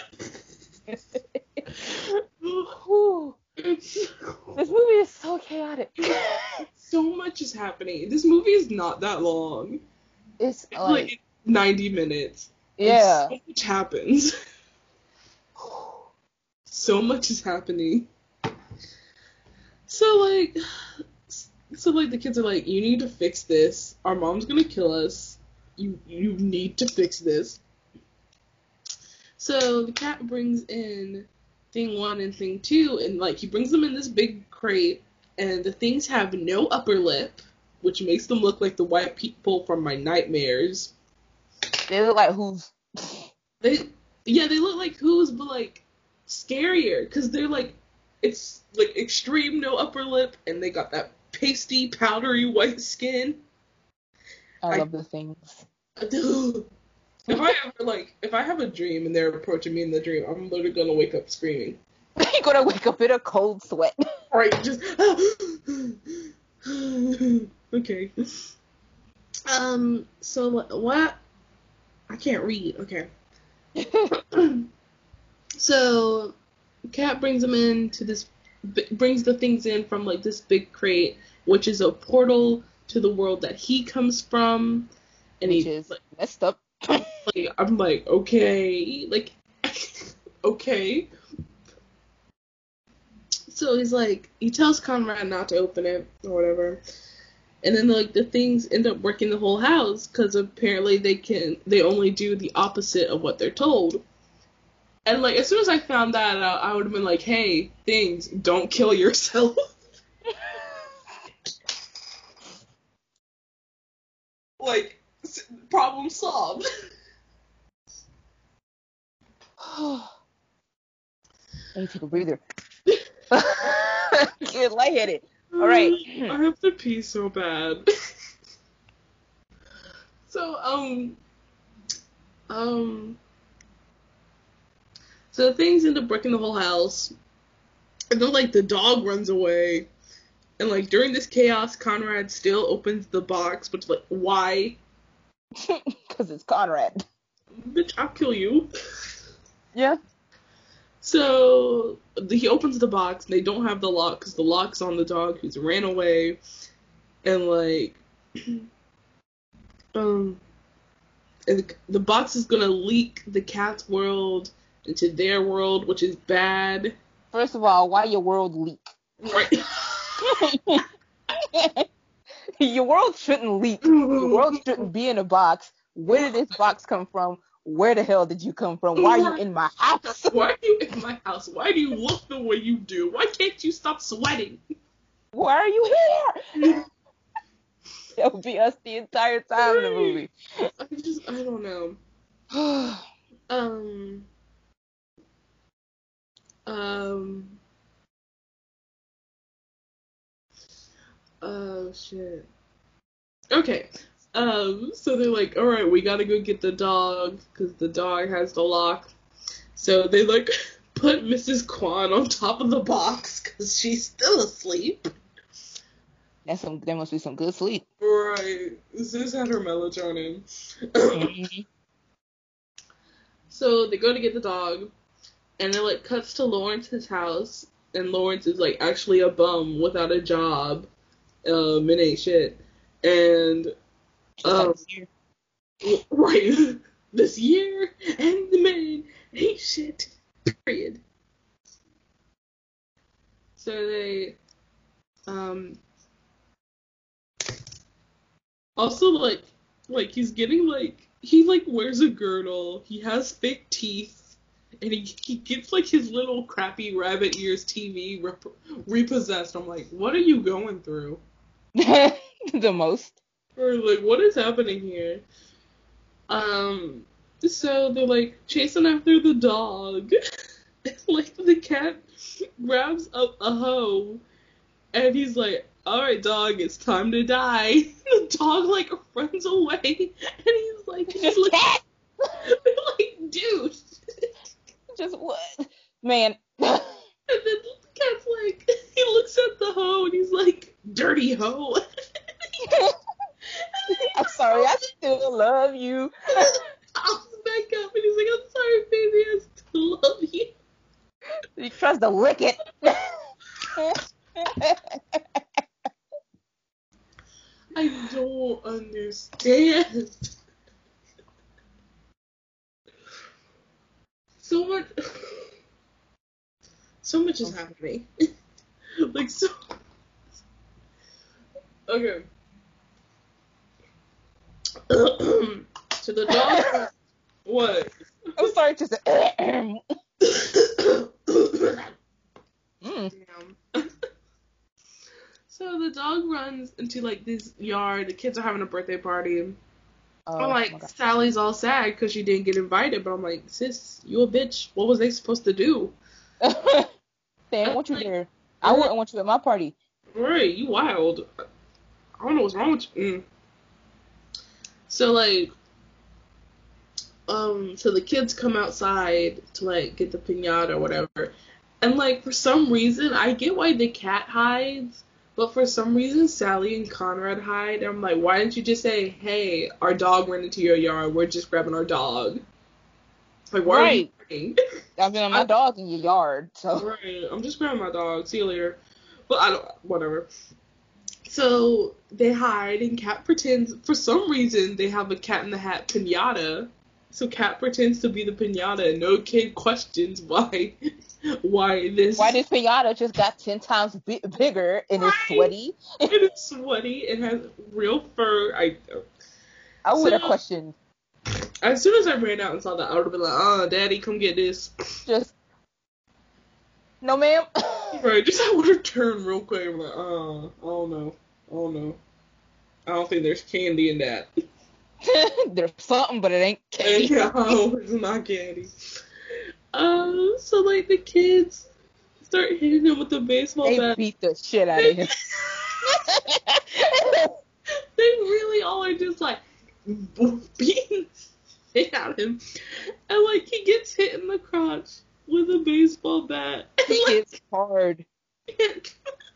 This movie is so chaotic. So much is happening. This movie is not that long. It's It's like, like ninety minutes. yeah. And so much happens. So much is happening. So like, so like the kids are like, you need to fix this. Our mom's gonna kill us. You you need to fix this. So the cat brings in thing one and thing two, and like he brings them in this big crate, and the things have no upper lip, which makes them look like the white people from my nightmares. They look like who's. They, yeah, they look like who's, but like scarier, because they're like, it's like extreme no upper lip, and they got that pasty, powdery white skin. I I- love the things. If I ever like, if I have a dream and they're approaching me in the dream, I'm literally gonna wake up screaming. You're gonna wake up in a cold sweat. Right, just okay. Um. So what? I can't read. Okay. So, Cat brings them in to this, brings the things in from like this big crate, which is a portal to the world that he comes from, and Which he is like, messed up. like, I'm like, okay, like, okay. So he's like, he tells Conrad not to open it or whatever, and then like the things end up working the whole house because apparently they can, they only do the opposite of what they're told. And like as soon as I found that out, I would have been like, hey, things, don't kill yourself. Like, problem solved. I need to take a breather. Get lightheaded. All right. I have to pee so bad. So, um, um, so things end up breaking the whole house, and then like the dog runs away, and like during this chaos, Conrad still opens the box, but like, why? Because it's Conrad. Bitch, I'll kill you. Yeah. So he opens the box, and they don't have the lock because the lock's on the dog who's ran away, and like, um, and the, the box is gonna leak the cat's world into their world, which is bad. First of all, why your world leak? Right. Your world shouldn't leak. Your world shouldn't be in a box. Where did this box come from? Where the hell did you come from? Why are you in my house? Why are you in my house? Why do you look the way you do? Why can't you stop sweating? Why are you here? That would be us the entire time in the movie. I just, I don't know. Um, um, Oh shit. Okay. Um. So they're like, all right, we gotta go get the dog because the dog has the lock. So they like put Missus Kwan on top of the box because she's still asleep. That's some. There must be some good sleep. Right. Sis had her melatonin. Mm-hmm. So they go to get the dog, and it like cuts to Lawrence's house, and Lawrence is like actually a bum without a job. Um, it ain't shit. And um, right, this year and the man ain't shit. Period. So they um also like like he's getting like he like wears a girdle. He has fake teeth. And he, he gets like his little crappy rabbit ears T V rep- repossessed. I'm like, what are you going through? The most. Or like, what is happening here? Um, so they're like chasing after the dog. Like the cat grabs up a hoe, and he's like, "All right, dog, it's time to die." The dog like runs away, and he's like, Just like, cat. like, dude. Just what? Man. And then the cat's like, he looks at the hoe and he's like, dirty hoe. I'm sorry, I still love you. Pops back up and he's like, I'm sorry, baby, I still love you. He tries to lick it. I don't understand. So much, so much is happening. Like, so, okay. So the dog, what? I'm sorry, just a mm. Damn. So the dog runs into like this yard. The kids are having a birthday party. Oh, I'm like, Sally's all sad because she didn't get invited. But I'm like, sis, you a bitch. What was they supposed to do? They didn't want you there. I wouldn't want you at my party. Right, you wild. I don't know what's wrong with you. Mm. So like, um, so the kids come outside to like get the piñata or whatever, and like for some reason, I get why the cat hides, but for some reason Sally and Conrad hide. And I'm like, why didn't you just say, hey, our dog ran into your yard, we're just grabbing our dog? Like, why Right. are you hiding? I mean, my I- dog in your yard, so. Right, I'm just grabbing my dog. See you later. But I don't, whatever. So they hide, and Cat pretends, for some reason, they have a Cat in the Hat piñata. So Cat pretends to be the piñata, and no kid questions why, why this. Why this piñata just got ten times bi- bigger and it's Right. sweaty? It is sweaty. It has real fur. I. I would have So- questioned. As soon as I ran out and saw that, I would have been like, "Oh, Daddy, come get this." Just, no, ma'am. Right, just I would have turned real quick. I'm like, "Oh, I don't know, I don't know. I don't think there's candy in that." There's something, but it ain't candy. Yeah, oh, it's not candy. Um, so like the kids start hitting him with the baseball They bat. beat the shit out of him. They really all are just like beating the shit out of him, and like he gets hit in the crotch with a baseball bat. He And, like, hits hard. he gets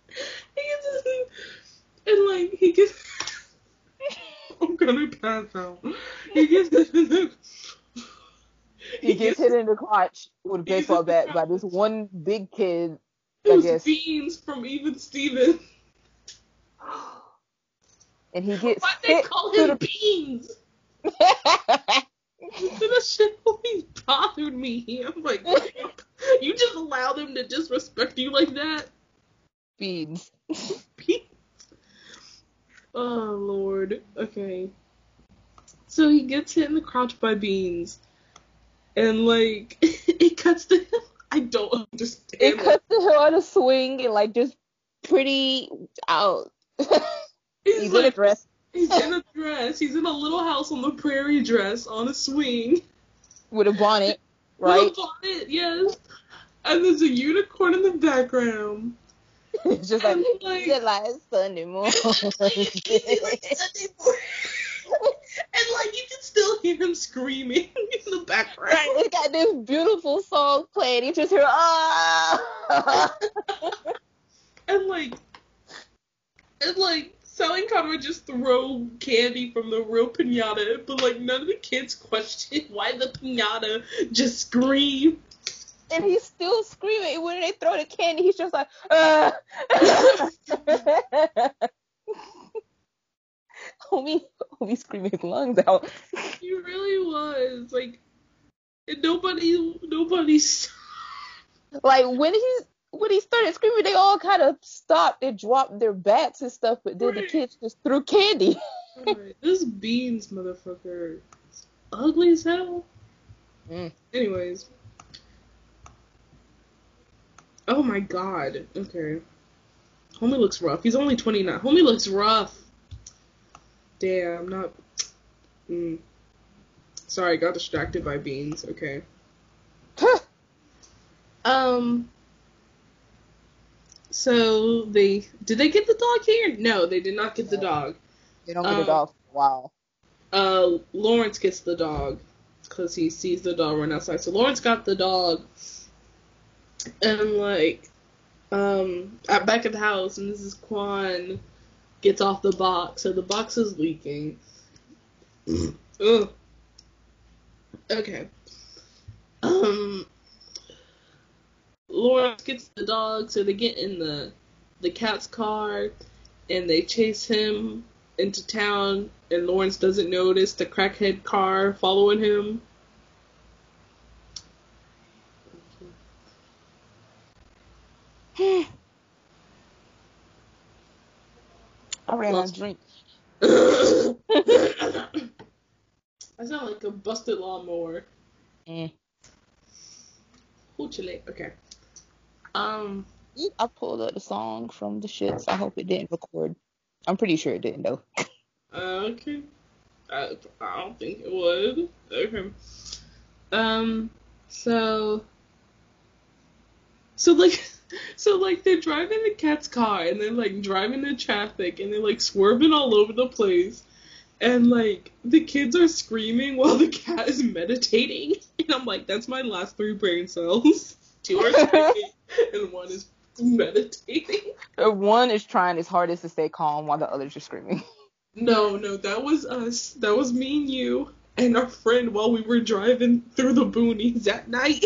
and like he gets. I'm gonna pass out. He gets hit in the. He gets hit in the crotch with a He gets baseball hit in the bat by crotch. this one big kid, I Who's guess. Beans from Even Steven. And he gets Why they hit call to him Beans? the... That shit always bothered me. I'm like, you just allow them to disrespect you like that? Beans. Beans. Oh, Lord. Okay. So he gets hit in the crotch by Beans. And, like, it cuts to him. I don't understand. It cuts to her on a swing and, like, just pretty out. He's, He's like, in a dress. He's in a dress. He's in a little house on the prairie dress on a swing. With a bonnet, right? With a bonnet, yes. And there's a unicorn in the background. It's just like, And, like, just like Sunday morning. like Sunday morning. And like you can still hear him screaming in the background. Right, it's got this beautiful song playing. You just hear, ah. And like, and like, Sally Connor would just throw candy from the real pinata, but like none of the kids question why the pinata just scream. And he's still screaming. When they throw the candy, he's just like, ah. homie, homie screaming his lungs out. He really was like, and nobody, nobody's. Like when he when he started screaming, they all kind of stopped and dropped their bats and stuff, but then Right. the kids just threw candy. Right. This Beans motherfucker is ugly as hell. Mm. Anyways. Oh my god. Okay. Homie looks rough. He's only twenty-nine. Homie looks rough. Damn, not. Mm. Sorry, I got distracted by Beans. Okay. um. So they did they get the dog here? No, they did not get the dog. They don't get a Um, dog for a while. Uh, Lawrence gets the dog because he sees the dog run outside. So Lawrence got the dog, and like, um, at back at the house, and Missus Kwan gets off the box, so the box is leaking. Ugh. Okay. Um, Lawrence gets the dog, so they get in the the cat's car, and they chase him into town, and Lawrence doesn't notice the crackhead car following him. I ran out of drink. I sound like a busted lawnmower. Mm. Hoochile. Okay. Um. I pulled up the song from the shits. I hope it didn't record. I'm pretty sure it didn't though. Uh, okay. I, I don't think it would. Okay. Um. So. So like. So like they're driving the cat's car and they're like driving in traffic and they're like swerving all over the place. And, like, the kids are screaming while the cat is meditating. And I'm like, that's my last three brain cells. Two are screaming, and one is meditating. One is trying his hardest to stay calm while the others are screaming. No, no, that was us. That was me and you and our friend while we were driving through the boonies at night.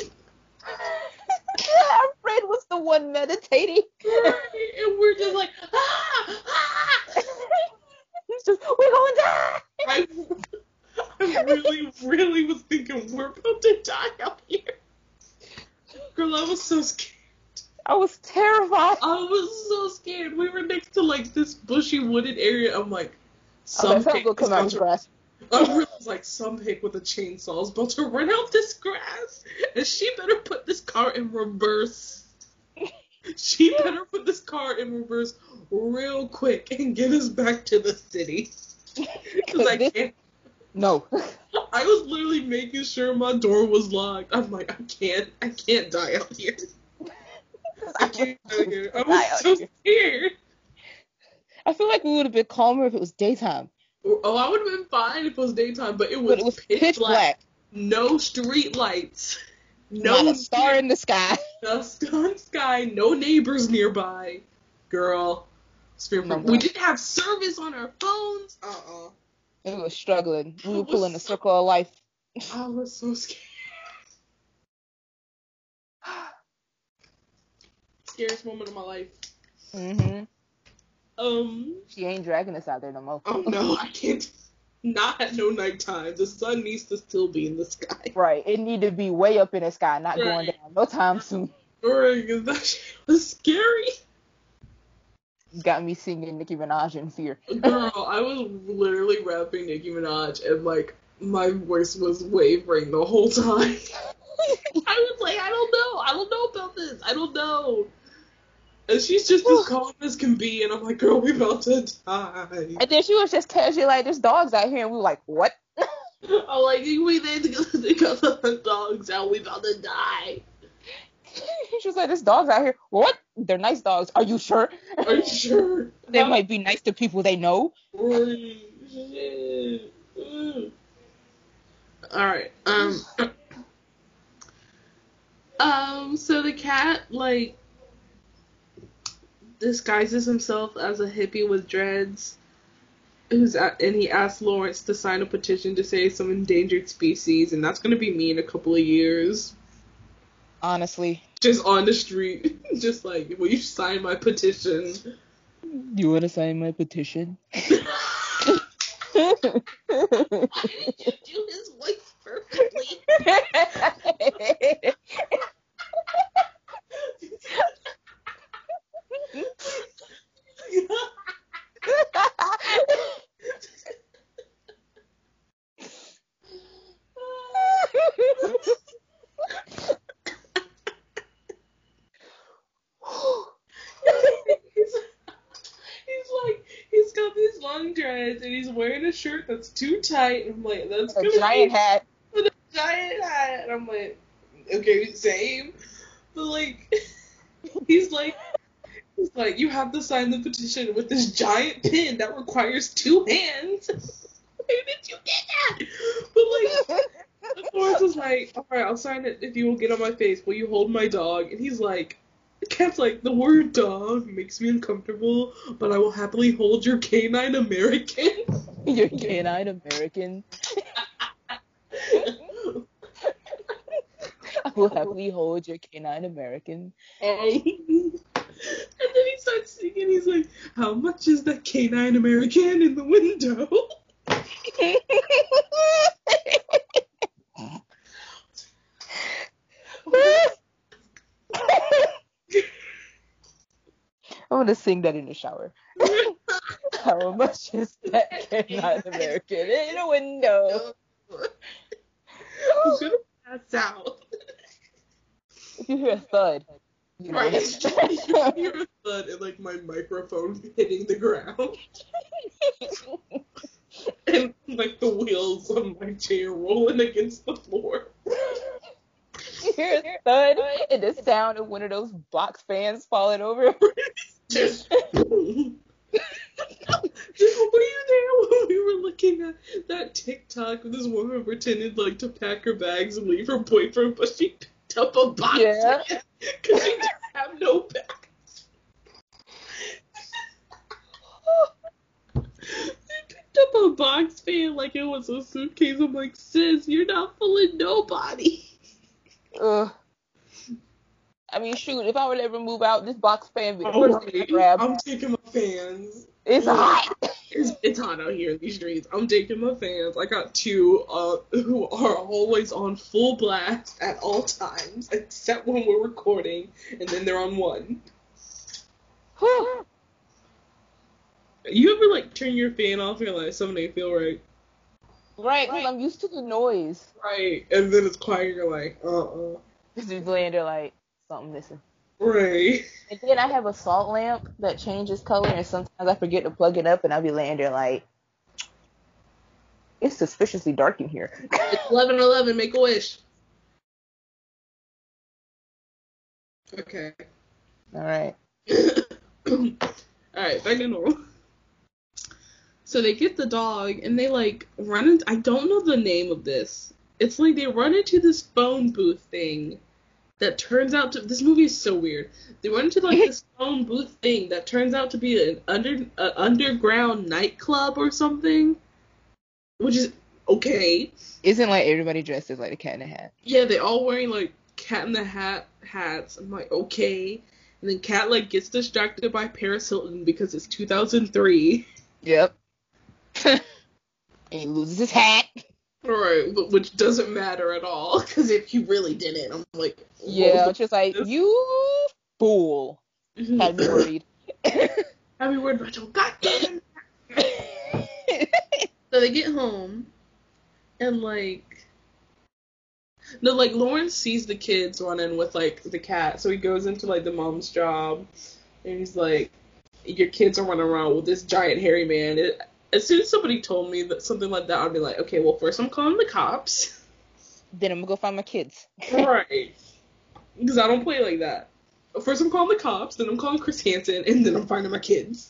Our friend was the one meditating. Right, and we're just like, ah, ah. He's just, we're going to die. I, I really, really was thinking we're about to die out here. Girl, I was so scared. I was terrified. I was so scared. We were next to like this bushy wooded area. I'm like, Oh, some that pig will is come out about of to. grass. I really was like, some pig with a chainsaw is about to run out this grass, and she better put this car in reverse. She better put this car in reverse real quick and get us back to the city. Because I this- can't. No. I was literally making sure my door was locked. I'm like, I can't, I can't die out here. I can't die out here. I was so scared. I feel like we would have been calmer if it was daytime. Oh, I would have been fine if it was daytime, but it was, But it was pitch, pitch black. black. No street lights. No Not a star in the sky. No sun sky. No neighbors nearby. Girl. Spirit No, we no. didn't have service on our phones. Uh-uh. We were struggling. We I were was pulling the so- circle of life. I was so scared. Scariest moment of my life. Mm-hmm. Um. She ain't dragging us out there no more. Oh no, I can't. Not at no nighttime. The sun needs to still be in the sky. Right. It need to be way up in the sky, not going Right. down no time soon. Right, 'cause that shit was scary. Got me singing Nicki Minaj in fear. Girl, I was literally rapping Nicki Minaj and like my voice was wavering the whole time. I was like, I don't know, I don't know about this, I don't know. And she's just as calm as can be, and I'm like, girl, we about to die. And then she was just casually like, there's dogs out here, and we were like, what? I'm like, we need to go to the dogs out, we about to die. She was like, "There's dogs out here." What? They're nice dogs. Are you sure? Are you sure? They might be nice to people they know. Holy shit. Mm. Alright. Um. um. So the cat like disguises himself as a hippie with dreads. Who's at, and he asked Lawrence to sign a petition to save some endangered species, and that's gonna be me in a couple of years. Honestly. Just on the street, just like, will you sign my petition? You want to sign my petition? Why did you do his voice perfectly? he's, he's like, he's got these long dreads and he's wearing a shirt that's too tight. And I'm like, that's a gonna giant be, hat. with a giant hat. And I'm like, okay, same. But like, he's like, he's like, you have to sign the petition with this giant pin that requires two hands. Where did you get that? But like, Lawrence was like, alright, I'll sign it if you will get on my face. Will you hold my dog? And he's like, Cat's like, the word dog makes me uncomfortable, but I will happily hold your canine American. Your canine American. I will happily hold your canine American. And then he starts singing, he's like, how much is that canine American in the window? I'm gonna sing that in the shower. How much is that canine American in a window? I'm gonna pass out. If you hear a thud, you know Right. that's- You hear a thud and like my microphone hitting the ground. And like the wheels of my chair rolling against the floor. You hear a thud and the sound of one of those box fans falling over. Just. Were you there when we were looking at that TikTok with this woman pretended like to pack her bags and leave her boyfriend, but she picked up a box Yeah. because she didn't have no bags. She picked up a box fan like it was a suitcase. I'm like, sis, you're not fooling nobody. Ugh. I mean, shoot, if I were to ever move out, this box fan would be the Oh, first thing I grab. I'm taking my fans. It's hot. It's, it's hot out here in these streets. I'm taking my fans. I got two uh, who are always on full blast at all times, except when we're recording, and then they're on one. You ever, like, turn your fan off and you're like, something ain't feel right? Right, because I'm used to the noise. Right. And then it's quiet, you're like, uh-uh. Just laying there like, something missing. Right. And then I have a salt lamp that changes color, and sometimes I forget to plug it up, and I'll be laying there like, it's suspiciously dark in here. It's eleven eleven, make a wish. Okay. Alright. Alright, back to normal. So they get the dog, and they, like, run into... I don't know the name of this. It's like they run into this phone booth thing that turns out to... This movie is so weird. They run into, like, this phone booth thing that turns out to be an under an underground nightclub or something. Which is okay. Isn't, like, everybody dressed as, like, a cat in a hat? Yeah, they all wearing, like, cat in the hat hats. I'm like, okay. And then Cat, like, gets distracted by Paris Hilton because it's two thousand three. Yep. And he loses his hat. Right, which doesn't matter at all, because if he really didn't, I'm like... Yeah, just like, this? you fool. Had me worried. Had me worried about your goddamn... So they get home, and, like... No, like, Lawrence sees the kids running with, like, the cat, so he goes into, like, the mom's job, and he's like, your kids are running around with this giant hairy man. It, as soon as somebody told me that something like that, I'd be like, okay, well, first I'm calling the cops. Then I'm gonna go find my kids. Right. because I don't play like that. First, I'm calling the cops, then I'm calling Chris Hansen, and then I'm finding my kids.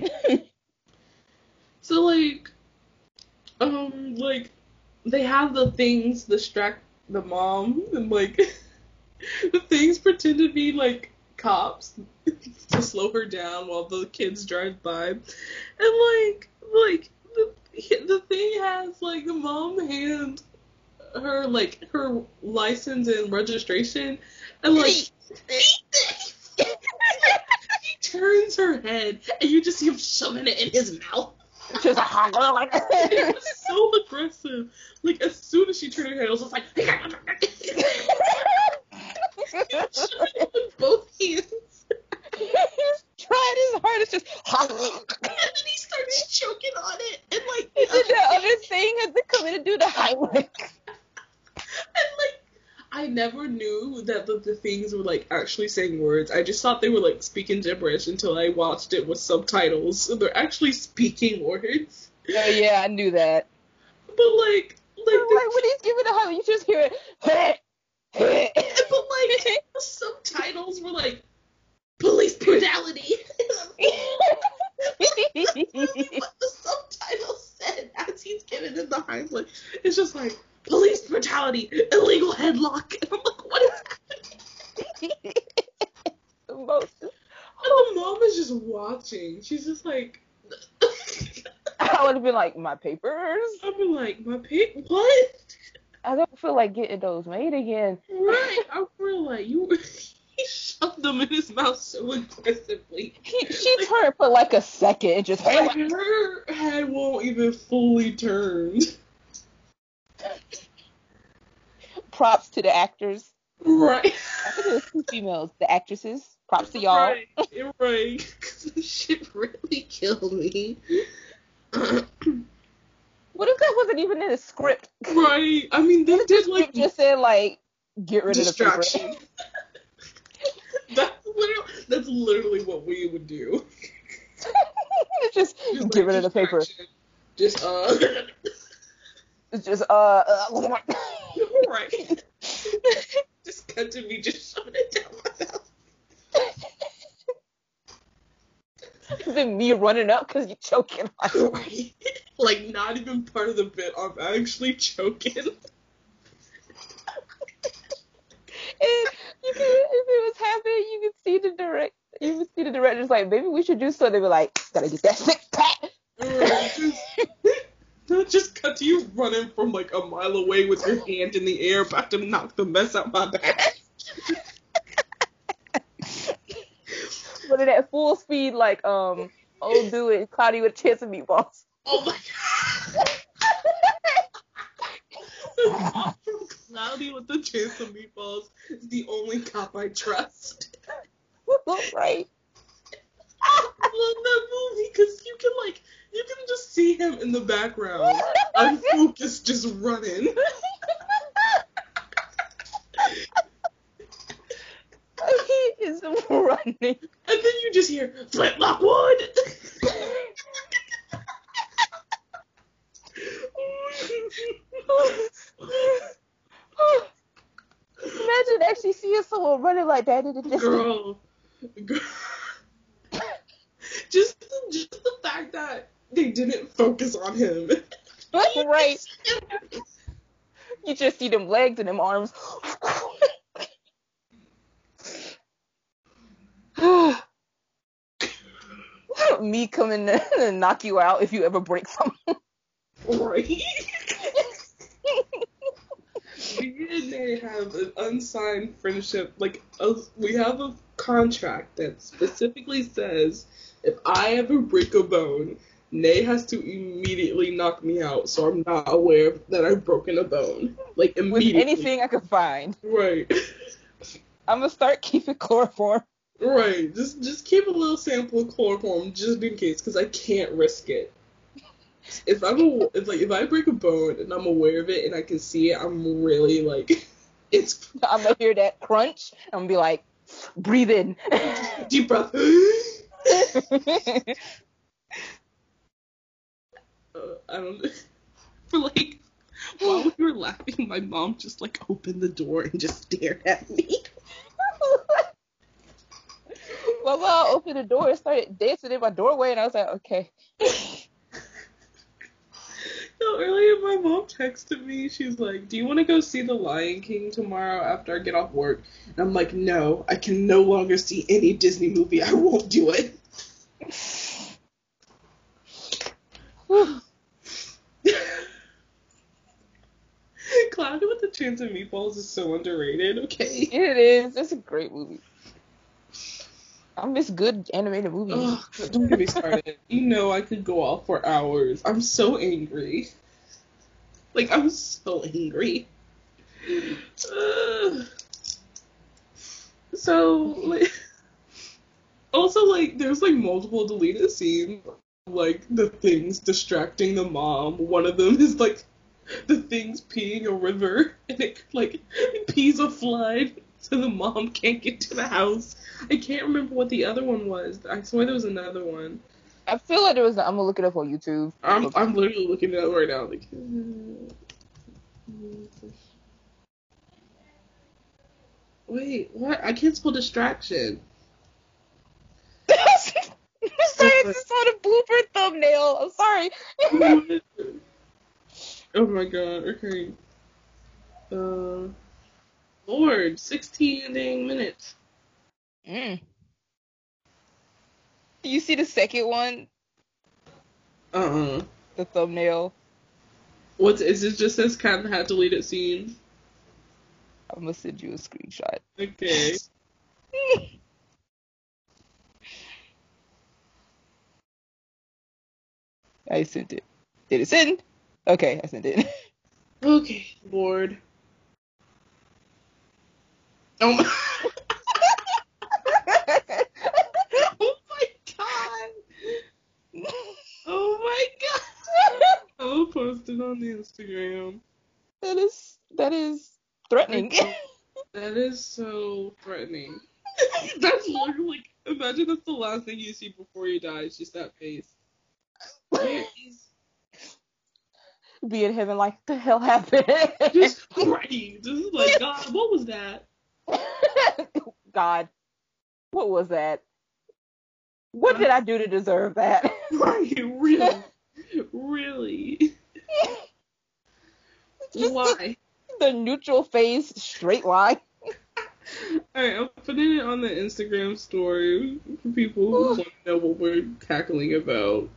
So like, um, like they have the things distract the mom, and like the things pretend to be like cops to slow her down while the kids drive by, and like like the the thing has like the mom hand her like her license and registration, and like she turns her head and you just see him shoving it in his mouth. Just like It was so aggressive. Like as soon as she turned her head, it was just like he shoved it with both hands. He's trying his hardest, just And then he starts choking on it, and like and then the other thing has to come in and do the Heimlich. And like, I never knew that the, the things were like actually saying words. I just thought they were like speaking gibberish until I watched it with subtitles. So they're actually speaking words. Oh yeah, I knew that. But like, like, Like the, when he's giving the Heimlich, you just hear it. but like the subtitles were like police brutality. What the subtitles said as he's giving him the Heimlich. It's just like police brutality, illegal headlock. And I'm like, what is happening? The most. And the mom is just watching. She's just like, I would have been like, my papers? I'd be like, my pig, what? I don't feel like getting those made again. Right. I feel like you. He shoved them in his mouth so aggressively. He, she turned for like a second and just. Like her head won't even fully turn. Props to the actors. Right. I think it was two females, the actresses. Props to y'all. Right. Right. Because this shit really killed me. What if that wasn't even in the script? Right. I mean, they did like just said like, get rid distraction. of the paper. That's literally, that's literally what we would do. just Just, get like, rid of the paper. Just uh. It's just uh. uh Right. Just cut to me just shoving it down my mouth. Then me running up because you're choking. Right. Like not even part of the bit. I'm actually choking. And you can, if it was happening, you could see the direct, you could see the director's like, maybe we should do so. They were like, gotta get that six pack. Right. Just, not just cut to you running from like a mile away with your hand in the air, about to knock the mess out my back. But at that full speed, like um, old dude, Cloudy with a Chance of Meatballs. Oh my god. Cloudy with the Chance of Meatballs is the only cop I trust. Right. I love that movie because you can like you can just see him in the background, unfocused, just running. He is running. And then you just hear Flintlock Wood. Imagine actually seeing someone running like that in the distance. Girl, girl. just, just the fact that they didn't focus on him. Right. You just see them legs and them arms. Me coming in and knock you out if you ever break something. Right. Me and they have an unsigned friendship. Like, a, we have a contract that specifically says if I ever break a bone, Nay has to immediately knock me out, so I'm not aware that I've broken a bone. Like, immediately. With anything I could find. Right. I'm gonna start keeping chloroform. Right. Just just keep a little sample of chloroform just in case, because I can't risk it. If I'm a, if like if I break a bone and I'm aware of it and I can see it, I'm really like, it's. I'm gonna hear that crunch. I'm gonna be like, breathe in. Deep breath. Uh, I don't. For like, while we were laughing, my mom just like opened the door and just stared at me. My mom opened the door and started dancing in my doorway, and I was like, okay. No, earlier my mom texted me. She's like, "Do you want to go see The Lion King tomorrow after I get off work?" And I'm like, "No, I can no longer see any Disney movie. I won't do it." Cloudy with a Chance of Meatballs is so underrated. Okay, It is. It's a great movie. I miss good animated movies. Ugh, don't get me started. You know I could go off for hours. I'm so angry. Like, I'm so angry. Uh, so, like, also, like, there's, like, multiple deleted scenes of, like, the things distracting the mom. One of them is, like, the things peeing a river, and it, like, pees a flood, so the mom can't get to the house. I can't remember what the other one was. I swear there was another one. I feel like there was. I'm gonna look it up on YouTube. I'm I'm literally looking it up right now. Like, wait, what? I can't spell distraction. I'm sorry, I just saw the blooper thumbnail. I'm sorry. Oh my god. Okay. Uh, Lord, sixteen dang minutes. Mm. You see the second one? Uh-uh. The thumbnail. What's is it? Just says Cat had deleted scene. I'm gonna send you a screenshot. Okay. I sent it. Did it send? Okay, I sent it. Okay, Lord. Oh my. Oh my god. Oh my god. I'll post it on the Instagram. That is that is threatening. That is so threatening. That's literally like, imagine that's the last thing you see before you die. It's just that face. Be in heaven like the hell happened. Just praying. Just like, God, what was that? God, what was that? What did I do to deserve that? Right, really? Really? Why? The, the neutral face, straight line. Alright, I'm putting it on the Instagram story for people who want to know what we're cackling about.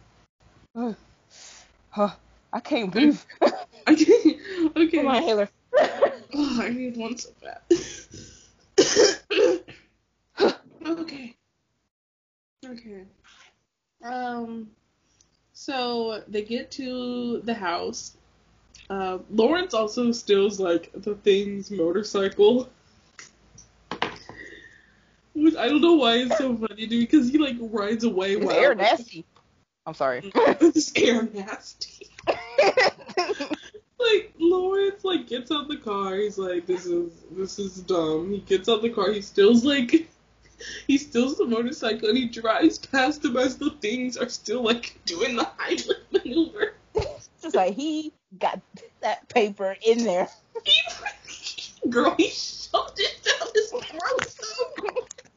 Huh, I can't breathe. I can't. Okay. Come on, Taylor. Oh, I need one so bad. Okay. Okay. Um. So they get to the house. Uh, Lawrence also steals like the Thing's motorcycle. Which I don't know why it's so funny, dude, because he like rides away It's while air nasty. I'm sorry. It's air nasty. Like Lawrence like gets out the car, he's like, This is this is dumb. He gets out the car, he steals like he steals the motorcycle and he drives past them as the Things are still like doing the Heimlich maneuver. Just like he got that paper in there. He, girl, he shoved it down his throat.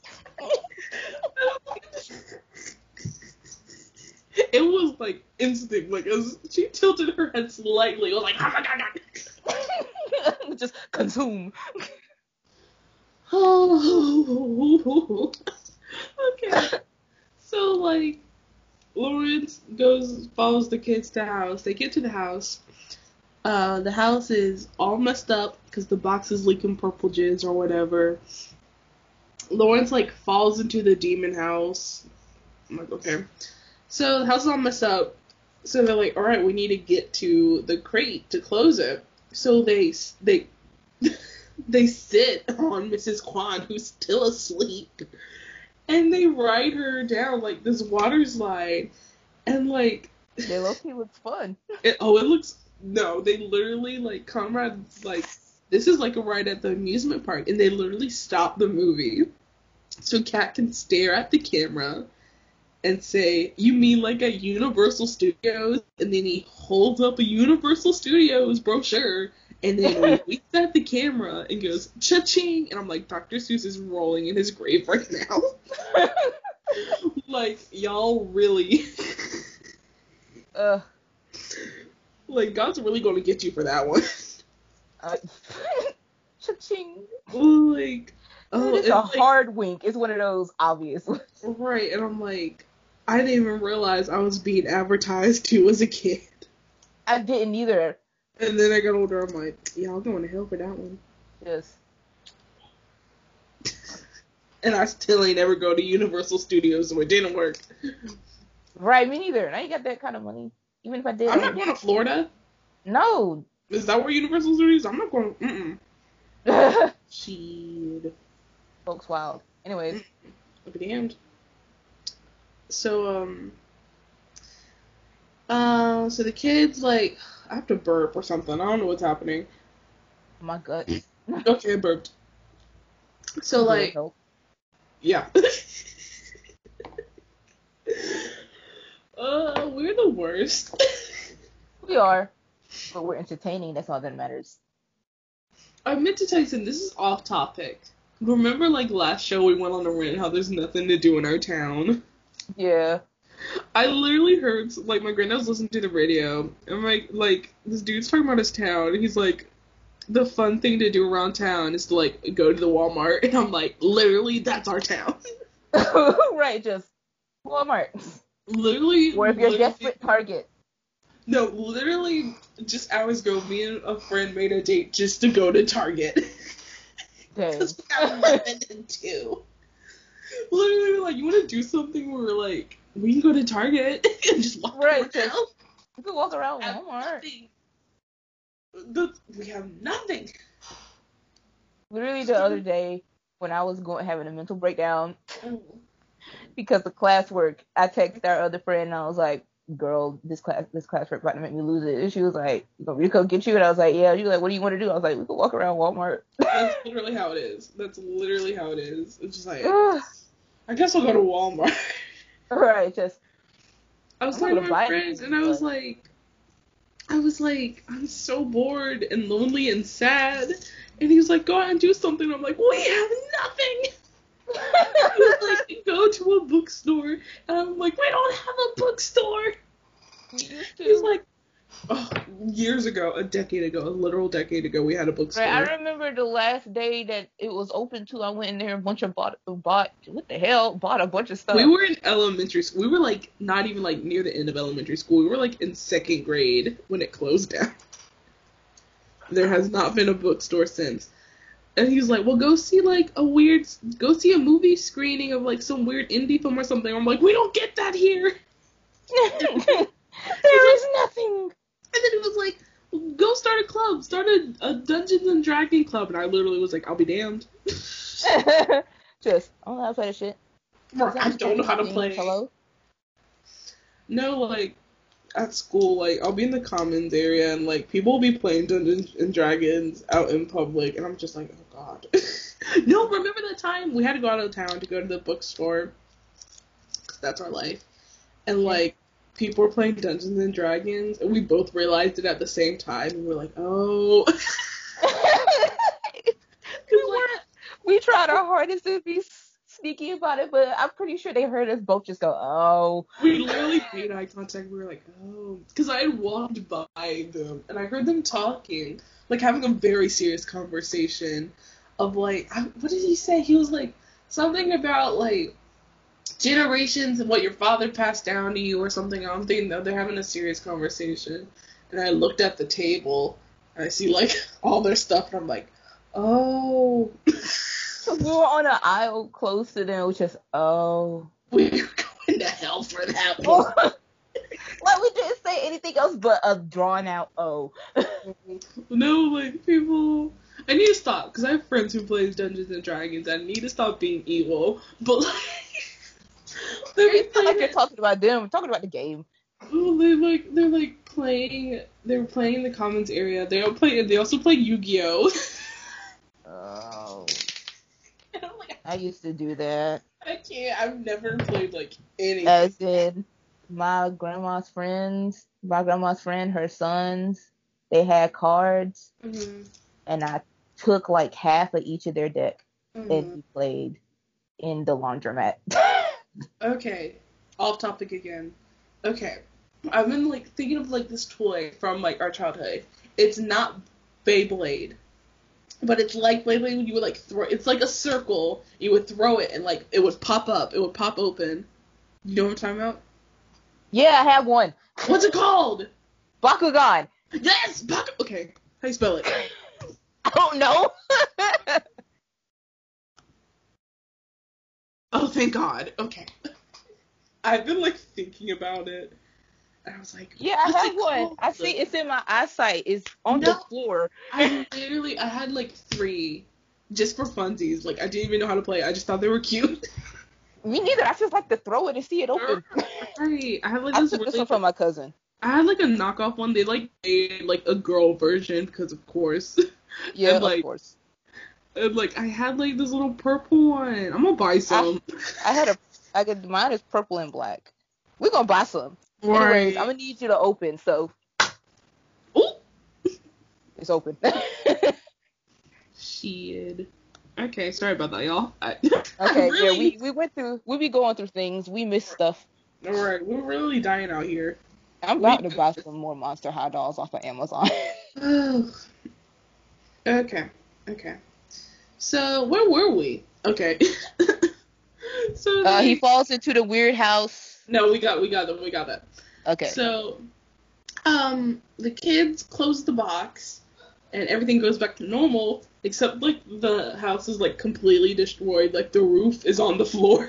It was like instinct, like as she tilted her head slightly, it was like just consume. Oh, okay. So like, Lawrence goes follows the kids to the house. They get to the house. Uh, the house is all messed up because the box is leaking purple jizz or whatever. Lawrence like falls into the demon house. I'm like, okay. So the house is all messed up. So they're like, all right, we need to get to the crate to close it. So they they they sit on Missus Kwan, who's still asleep, and they ride her down like this water slide, and like They low-key looks fun. it, oh, it looks no, they literally like Conrad like this is like a ride at the amusement park, and they literally stop the movie so Kat can stare at the camera and say, "You mean like a Universal Studios?" And then he holds up a Universal Studios brochure, And then we at the camera and goes, cha-ching! And I'm like, Doctor Seuss is rolling in his grave right now. Like, y'all really... uh, like, God's really going to get you for that one. uh, cha-ching. Like, oh, it's a like, hard wink. It's one of those obvious ones. Right, and I'm like, I didn't even realize I was being advertised to as a kid. I didn't either. And then I got older, I'm like, yeah, I'm going to hell for that one. Yes. And I still ain't ever go to Universal Studios, so it didn't work. Right, me neither. And I ain't got that kind of money. Even if I did. I'm I not going to Florida. No. Is that where Universal Studios? I'm not going. Mm-mm. Shit. Folks wild. Anyways. I'll be damned. So, um. Uh, so the kids, like, I have to burp or something. I don't know what's happening. My gut. Okay, I burped. So, like. Yeah. uh, we're the worst. We are. But we're entertaining. That's all that matters. I meant to tell you something. This is off topic. Remember, like, last show we went on a rant how there's nothing to do in our town? Yeah. I literally heard, like, my granddad was listening to the radio, and, like, like, this dude's talking about his town, and he's like, the fun thing to do around town is to, like, go to the Walmart, and I'm like, literally, that's our town. Right, just Walmart. Literally. Or if you're literally, desperate, Target. No, literally, just hours ago, me and a friend made a date just to go to Target. Because we have nothing to do. Literally, like, you want to do something where, like, we can go to Target and just walk right, around. Just, you can walk around Walmart. The, we have nothing. Literally the other day, when I was going having a mental breakdown Oh. because of classwork, I texted our other friend and I was like, girl, this class this classwork about to make me lose it. And she was like, you want me to come get you? And I was like, yeah. She was like, what do you want to do? I was like, we can walk around Walmart. That's literally how it is. That's literally how it is. It's just like, I guess I'll go to Walmart. Right, just. I was I'm talking to my buy friends it, and I was like, I was like, I'm so bored and lonely and sad. And he was like, go out and do something. I'm like, we have nothing. He was like, go to a bookstore. And I'm like, we don't have a bookstore. He's like, oh, years ago, a decade ago, a literal decade ago, we had a bookstore. Right, I remember the last day that it was open to, I went in there and a bunch of bought, bought, what the hell, bought a bunch of stuff. We were in elementary school. We were like, not even like near the end of elementary school. We were like in second grade when it closed down. There has not been a bookstore since. And he's like, well, go see, like, a weird, go see a movie screening of, like, some weird indie film or something. I'm like, we don't get that here. There is nothing. And then he was like, go start a club. Start a, a Dungeons and Dragons club. And I literally was like, I'll be damned. Just, I don't know how to play this shit. I don't know how to play. Hello? No, like, at school, like, I'll be in the commons area, and, like, people will be playing Dungeons and Dragons out in public, and I'm just like, oh, God. No, remember that time we had to go out of town to go to the bookstore, because that's our life, and, like, people were playing Dungeons and Dragons, and we both realized it at the same time, and we were like, oh. we, like, we tried our hardest to be sneaky about it, but I'm pretty sure they heard us both just go, oh. We literally made eye contact. We were like, oh. Because I had walked by them, and I heard them talking, like, having a very serious conversation of, like, I, what did he say? He was like, something about, like, generations and what your father passed down to you or something. I'm thinking that they're having a serious conversation. And I looked at the table, and I see, like, all their stuff, and I'm like, oh. So we were on an aisle close to them, which is, oh. We were going to hell for that one. Like, we didn't say anything else but a drawn out oh. No, like, people... I need to stop, because I have friends who play Dungeons and Dragons, and I need to stop being evil. But, like... It's not like you're talking about them. We're talking about the game. Oh, they like, they're, like, playing... They were playing in the commons area. They, all play, they also play Yu-Gi-Oh! Oh... I used to do that. I can't. I've never played, like, anything. As did my grandma's friends, my grandma's friend, her sons. they had cards, Mm-hmm. and I took like half of each of their deck, Mm-hmm. and we played in the laundromat. Okay, off topic again. Okay, I've been like thinking of like this toy from like our childhood. It's not Beyblade, but it's like Beyblade when you would like throw. It's like a circle. You would throw it and like it would pop up. It would pop open. You know what I'm talking about? Yeah, I have one. What's it called? Bakugan. Yes, Bak. Okay, how you spell it? I don't know. Oh, thank God. Okay. I've been like thinking about it, and I was like, Yeah, I what's have it one. called? I see it's in my eyesight. It's on No. the floor. I literally, I had like three, just for funsies. Like I didn't even know how to play. I just thought they were cute. Me neither. I just like to throw it and see it open. Right. I had like I this took really. this one from my cousin. I had like a knockoff one. They like made like a girl version because of course. Yeah, and, like, of course. And like I had like this little purple one. I'm gonna buy some. I, I had a. I could. Mine is purple and black. We're gonna buy some. Right. Anyways, I'm gonna need you to open. So. Ooh. It's open. Shit. Okay, sorry about that, y'all. I, Okay, really, yeah, we, we went through, we be going through things, we miss stuff. Alright, we're really dying out here. I'm about we, to buy some more Monster High dolls off of Amazon. Okay, okay. So, where were we? Okay. so uh, they, he falls into the weird house. No, we got, we got them, we got that. Okay. So, um, the kids close the box, and everything goes back to normal, except, like, the house is, like, completely destroyed. Like, the roof is on the floor.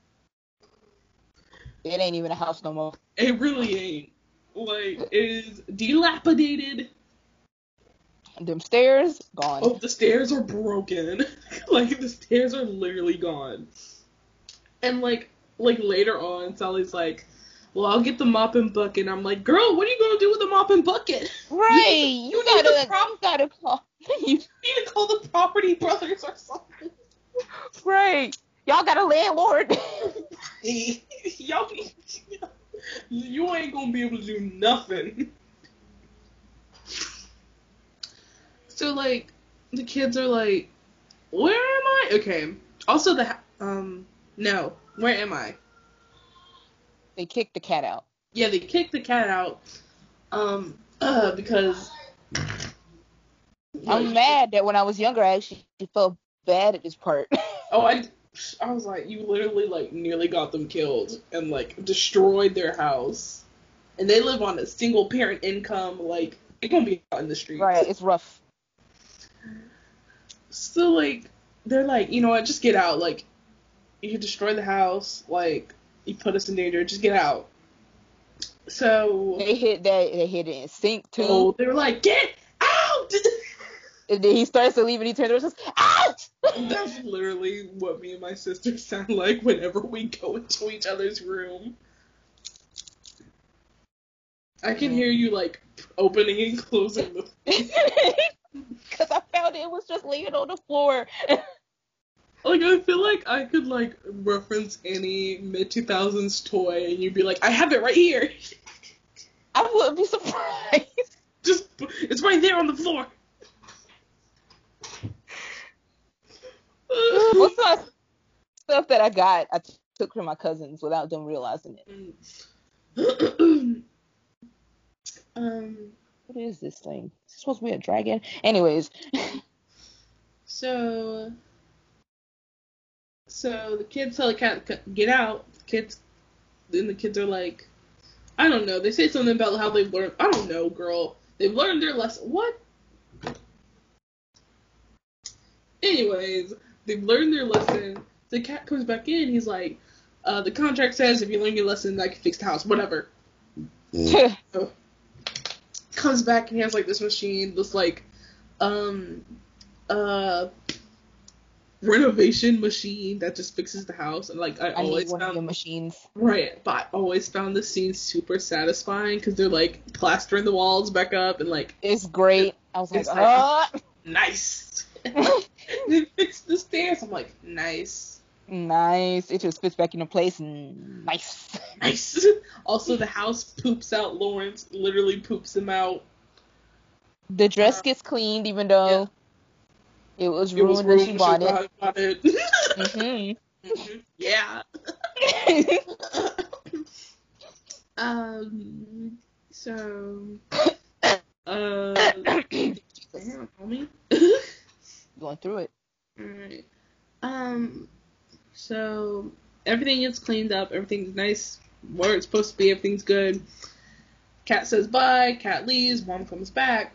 It ain't even a house no more. It really ain't. Like, it is dilapidated. Them stairs, gone. Oh, the stairs are broken. Like, the stairs are literally gone. And, like, like later on, Sally's like, well, I'll get the mop and bucket. And I'm like, girl, what are you going to do with the mop and bucket? Right. You, you, you gotta, need prop- you gotta call. you need to call the property brothers or something. Right. Y'all got a landlord. Y'all, you ain't going to be able to do nothing. So, like, the kids are like, where am I? Okay. Also, the, um, no. Where am I? They kicked the cat out. Yeah, they kicked the cat out, um, uh, because... I'm like, mad that when I was younger, I actually felt bad at this part. Oh, I, I was like, you literally, like, nearly got them killed and, like, destroyed their house. And they live on a single-parent income, like, they're gonna be out in the streets. Right, it's rough. So, like, they're like, you know what, just get out. Like, you destroy the house. Like, you put us in danger. Just get out. So... They hit that, they hit it in sync, too. Oh, they were like, get out! And then he starts to leave and he turns around and says, out! That's literally what me and my sister sound like whenever we go into each other's room. I can hear you, like, opening and closing the... Because I found it, it was just laying on the floor. Like, I feel like I could, like, reference any mid two thousands toy and you'd be like, I have it right here. I wouldn't be surprised. Just, it's right there on the floor. What's the stuff that I got I t- took from my cousins without them realizing it? um, what is this thing? Is this supposed to be a dragon? Anyways. so, so the kids tell the cat, get out. The kids, then the kids are like, I don't know. They say something about how they've learned. I don't know, girl. They've learned their lesson. What? Anyways, they've learned their lesson. The cat comes back in. He's like, uh, the contract says if you learn your lesson, I can fix the house. Whatever. So, comes back and he has like this machine, this like, um, uh, renovation machine that just fixes the house. And like I, I always need one found of your machines. Right, but I always found this scene super satisfying because they're like plastering the walls back up and like it's great. I was like, it's like, ah! Nice. They fixed the stairs. I'm like, nice. Nice. It just fits back into place. Nice. Nice. Also, the house poops out Lawrence. Literally poops him out. The dress Uh, gets cleaned, even yeah, though it was it was ruined when she ruined when she bought it. bought, bought it. Mhm. Mhm. Yeah. um. So. Uh. Jesus. Damn, homie. Going through it. Alright. Um. So everything gets cleaned up. Everything's nice. Where it's supposed to be. Everything's good. Cat says bye. Cat leaves. Mom comes back,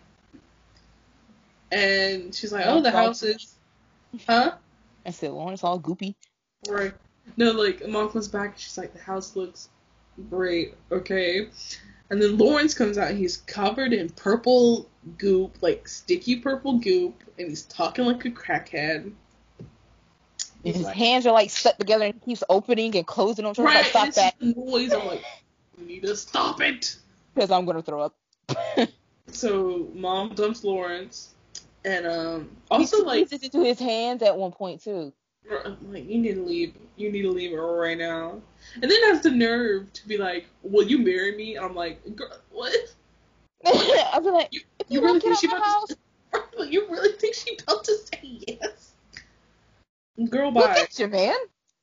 and she's like, "Oh, the Lawrence all, house is, huh?" I said, Lawrence all goopy. Right. No, like mom comes back. And she's like, "The house looks great." Okay. And then Lawrence comes out. And he's covered in purple goop, like sticky purple goop, and he's talking like a crackhead. And He's his like, hands are like stuck together and he keeps opening and closing them. So I'm like, right, and stop it's that. just the noise. I'm like, you need to stop it. Because I'm going to throw up. So mom dumps Lawrence, and um, He also like, squeezes into his hands at one point, too. I'm like, you need to leave. You need to leave her right now. And then has the nerve to be like, "Will you marry me?" I'm like, girl, what? I'll be like, You, if you you really don't get think out she my about house, to? You really think she about to say yes? Girl, look bye. at you, man.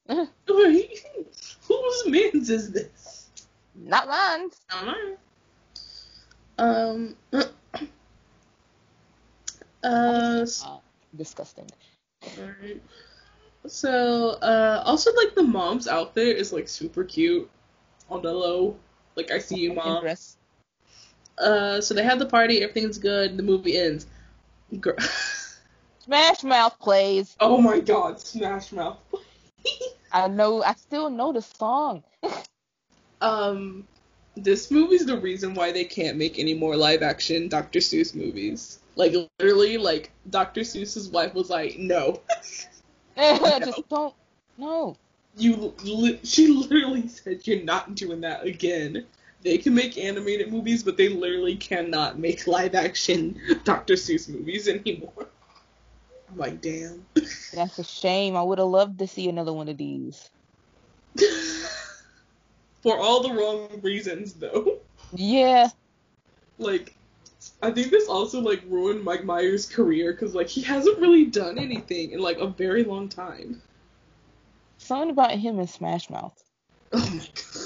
Whose man's is this? Not mine. Not mine. Um. Uh. Uh, disgusting. Alright. So, uh, also like the mom's outfit is like super cute on the low. Like I see you, mom. Dress. Uh, so they have the party, everything's good, the movie ends. Girl. Smash Mouth plays. Oh my god, Smash Mouth. I know, I still know the song. um, this movie's the reason why they can't make any more live action Doctor Seuss movies. Like literally, like Doctor Seuss's wife was like, "No, Just don't. No. you." Li- she literally said, "You're not doing that again." They can make animated movies, but they literally cannot make live action Doctor Seuss movies anymore. I'm like, damn. That's a shame. I would have loved to see another one of these. For all the wrong reasons, though. Yeah. Like, I think this also, like, ruined Mike Myers' career, because, like, he hasn't really done anything in, like, a very long time. Something about him in Smash Mouth. Oh my god.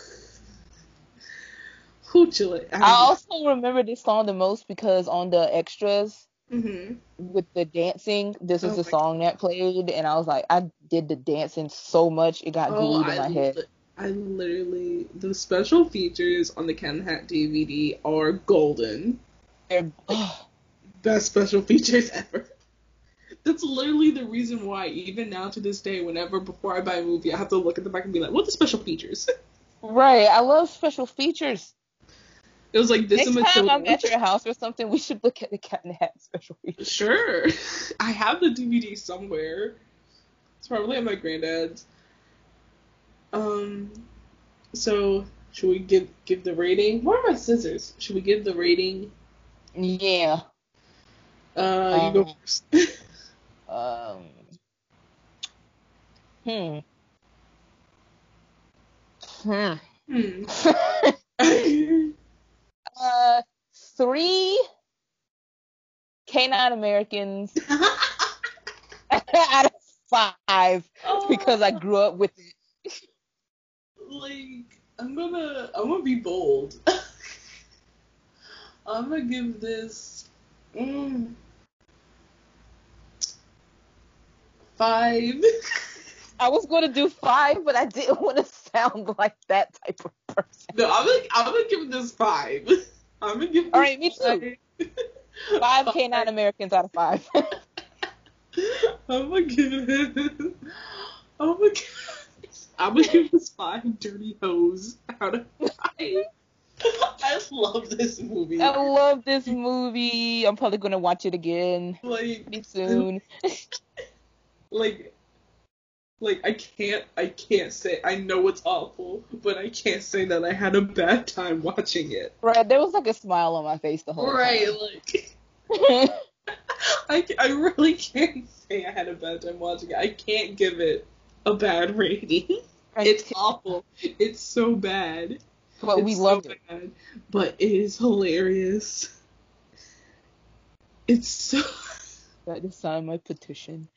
Who chill it? I, I also remember this song the most because on the extras mm-hmm. with the dancing, this was Oh the my song god. that played, and I was like, I did the dancing so much it got Oh, glued in I, my head. li- I literally, the special features on the Ken Hat D V D are golden. They're, oh, Best special features ever. That's literally the reason why, even now to this day, whenever before I buy a movie, I have to look at the back and be like, what are the special features? right. I love special features. It was like this Next and time Matilda. I'm at your house or something, we should look at the Cat in the Hat special features. Sure. I have the D V D somewhere. It's probably at my granddad's. Um, so should we give give the rating? Where are my scissors? Should we give the rating? Yeah. Uh, you Um, go first. um. Hmm. Hmm. Hmm. uh, three Canine Americans out of five Oh. because I grew up with it. Like, I'm gonna, I'm gonna be bold. I'm gonna give this mm, five. I was going to do five, but I didn't want to sound like that type of person. No, I'm gonna, I'm gonna give this five. I'm gonna give this All right, me too. five. Five Canine Americans out of five. I'm gonna give it. I'm gonna give, I'm gonna give this five dirty hoes out of five. I love this movie. I love this movie. I'm probably going to watch it again Like pretty soon. like like I can't I can't say I know it's awful, but I can't say that I had a bad time watching it. Right, there was like a smile on my face the whole Right, time. like I, I really can't say I had a bad time watching it. I can't give it a bad rating. It's awful. It's so bad. But it's we so loved it. bad, but it is hilarious. It's so. Got to sign my petition.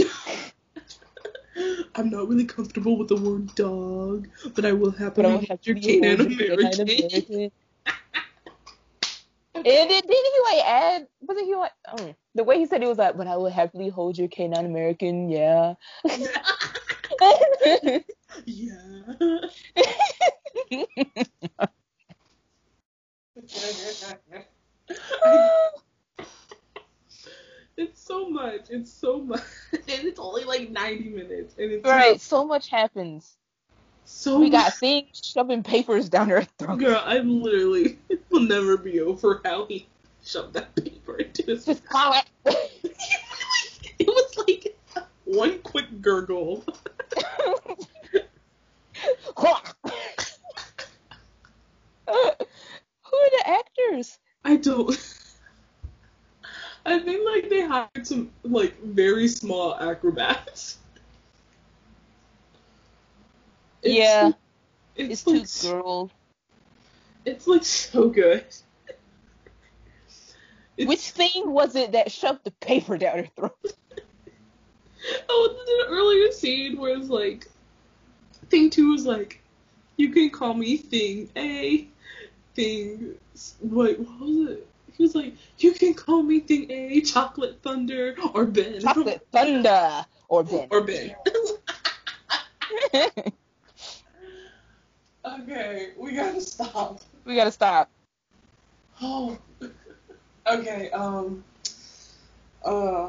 I'm not really comfortable with the word dog, but I will But I happily will hold have your to canine hold your canine American. American. And then didn't he like add? Wasn't he like oh, the way he said it was like, but I will happily hold your canine American, yeah. Yeah. It's so much. It's so much. And it's only like ninety minutes. And it's Right, so much happens. so We much. got things shoving papers down our throats. Girl, I literally will never be over how he shoved that paper into his Just mouth. call it. It was like one quick gurgle. Who are the actors? I don't. I think like they hired some like very small acrobats. It's, Yeah, it's, it's like two girls. it's like so good. It's, Which thing was it that shoved the paper down her throat? oh, the earlier scene where it's like thing two was like, you can call me thing A, thing. Wait, what was it? He was like, you can call me thing A, Chocolate Thunder, or Ben. Chocolate Thunder or Ben. Or Ben. Okay, we gotta stop. We gotta stop. Oh. Okay, um. Uh.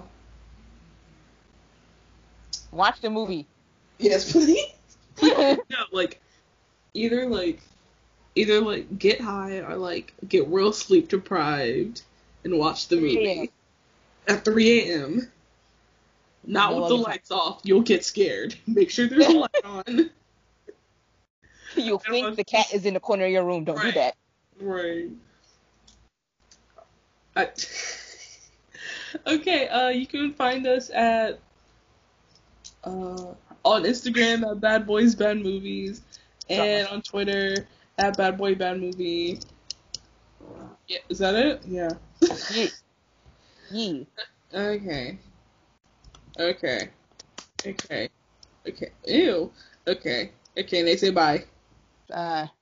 Watch the movie. Yes, please. No, like, either, like, either, like, get high or, like, get real sleep deprived and watch the movie. At three a.m. Not No with the other lights off. You'll get scared. Make sure there's a light on. You'll I don't think want- the cat is in the corner of your room. Don't do Right. that. Right. I, okay, uh, you can find us at uh on Instagram at Bad Boys Bad Movies and on Twitter at Bad Boy Bad Movie. Yeah, is that it? Yeah. Yeah. Yeah. Okay. Okay. Okay. Okay. Ew. Okay. Okay, and they say bye. Uh.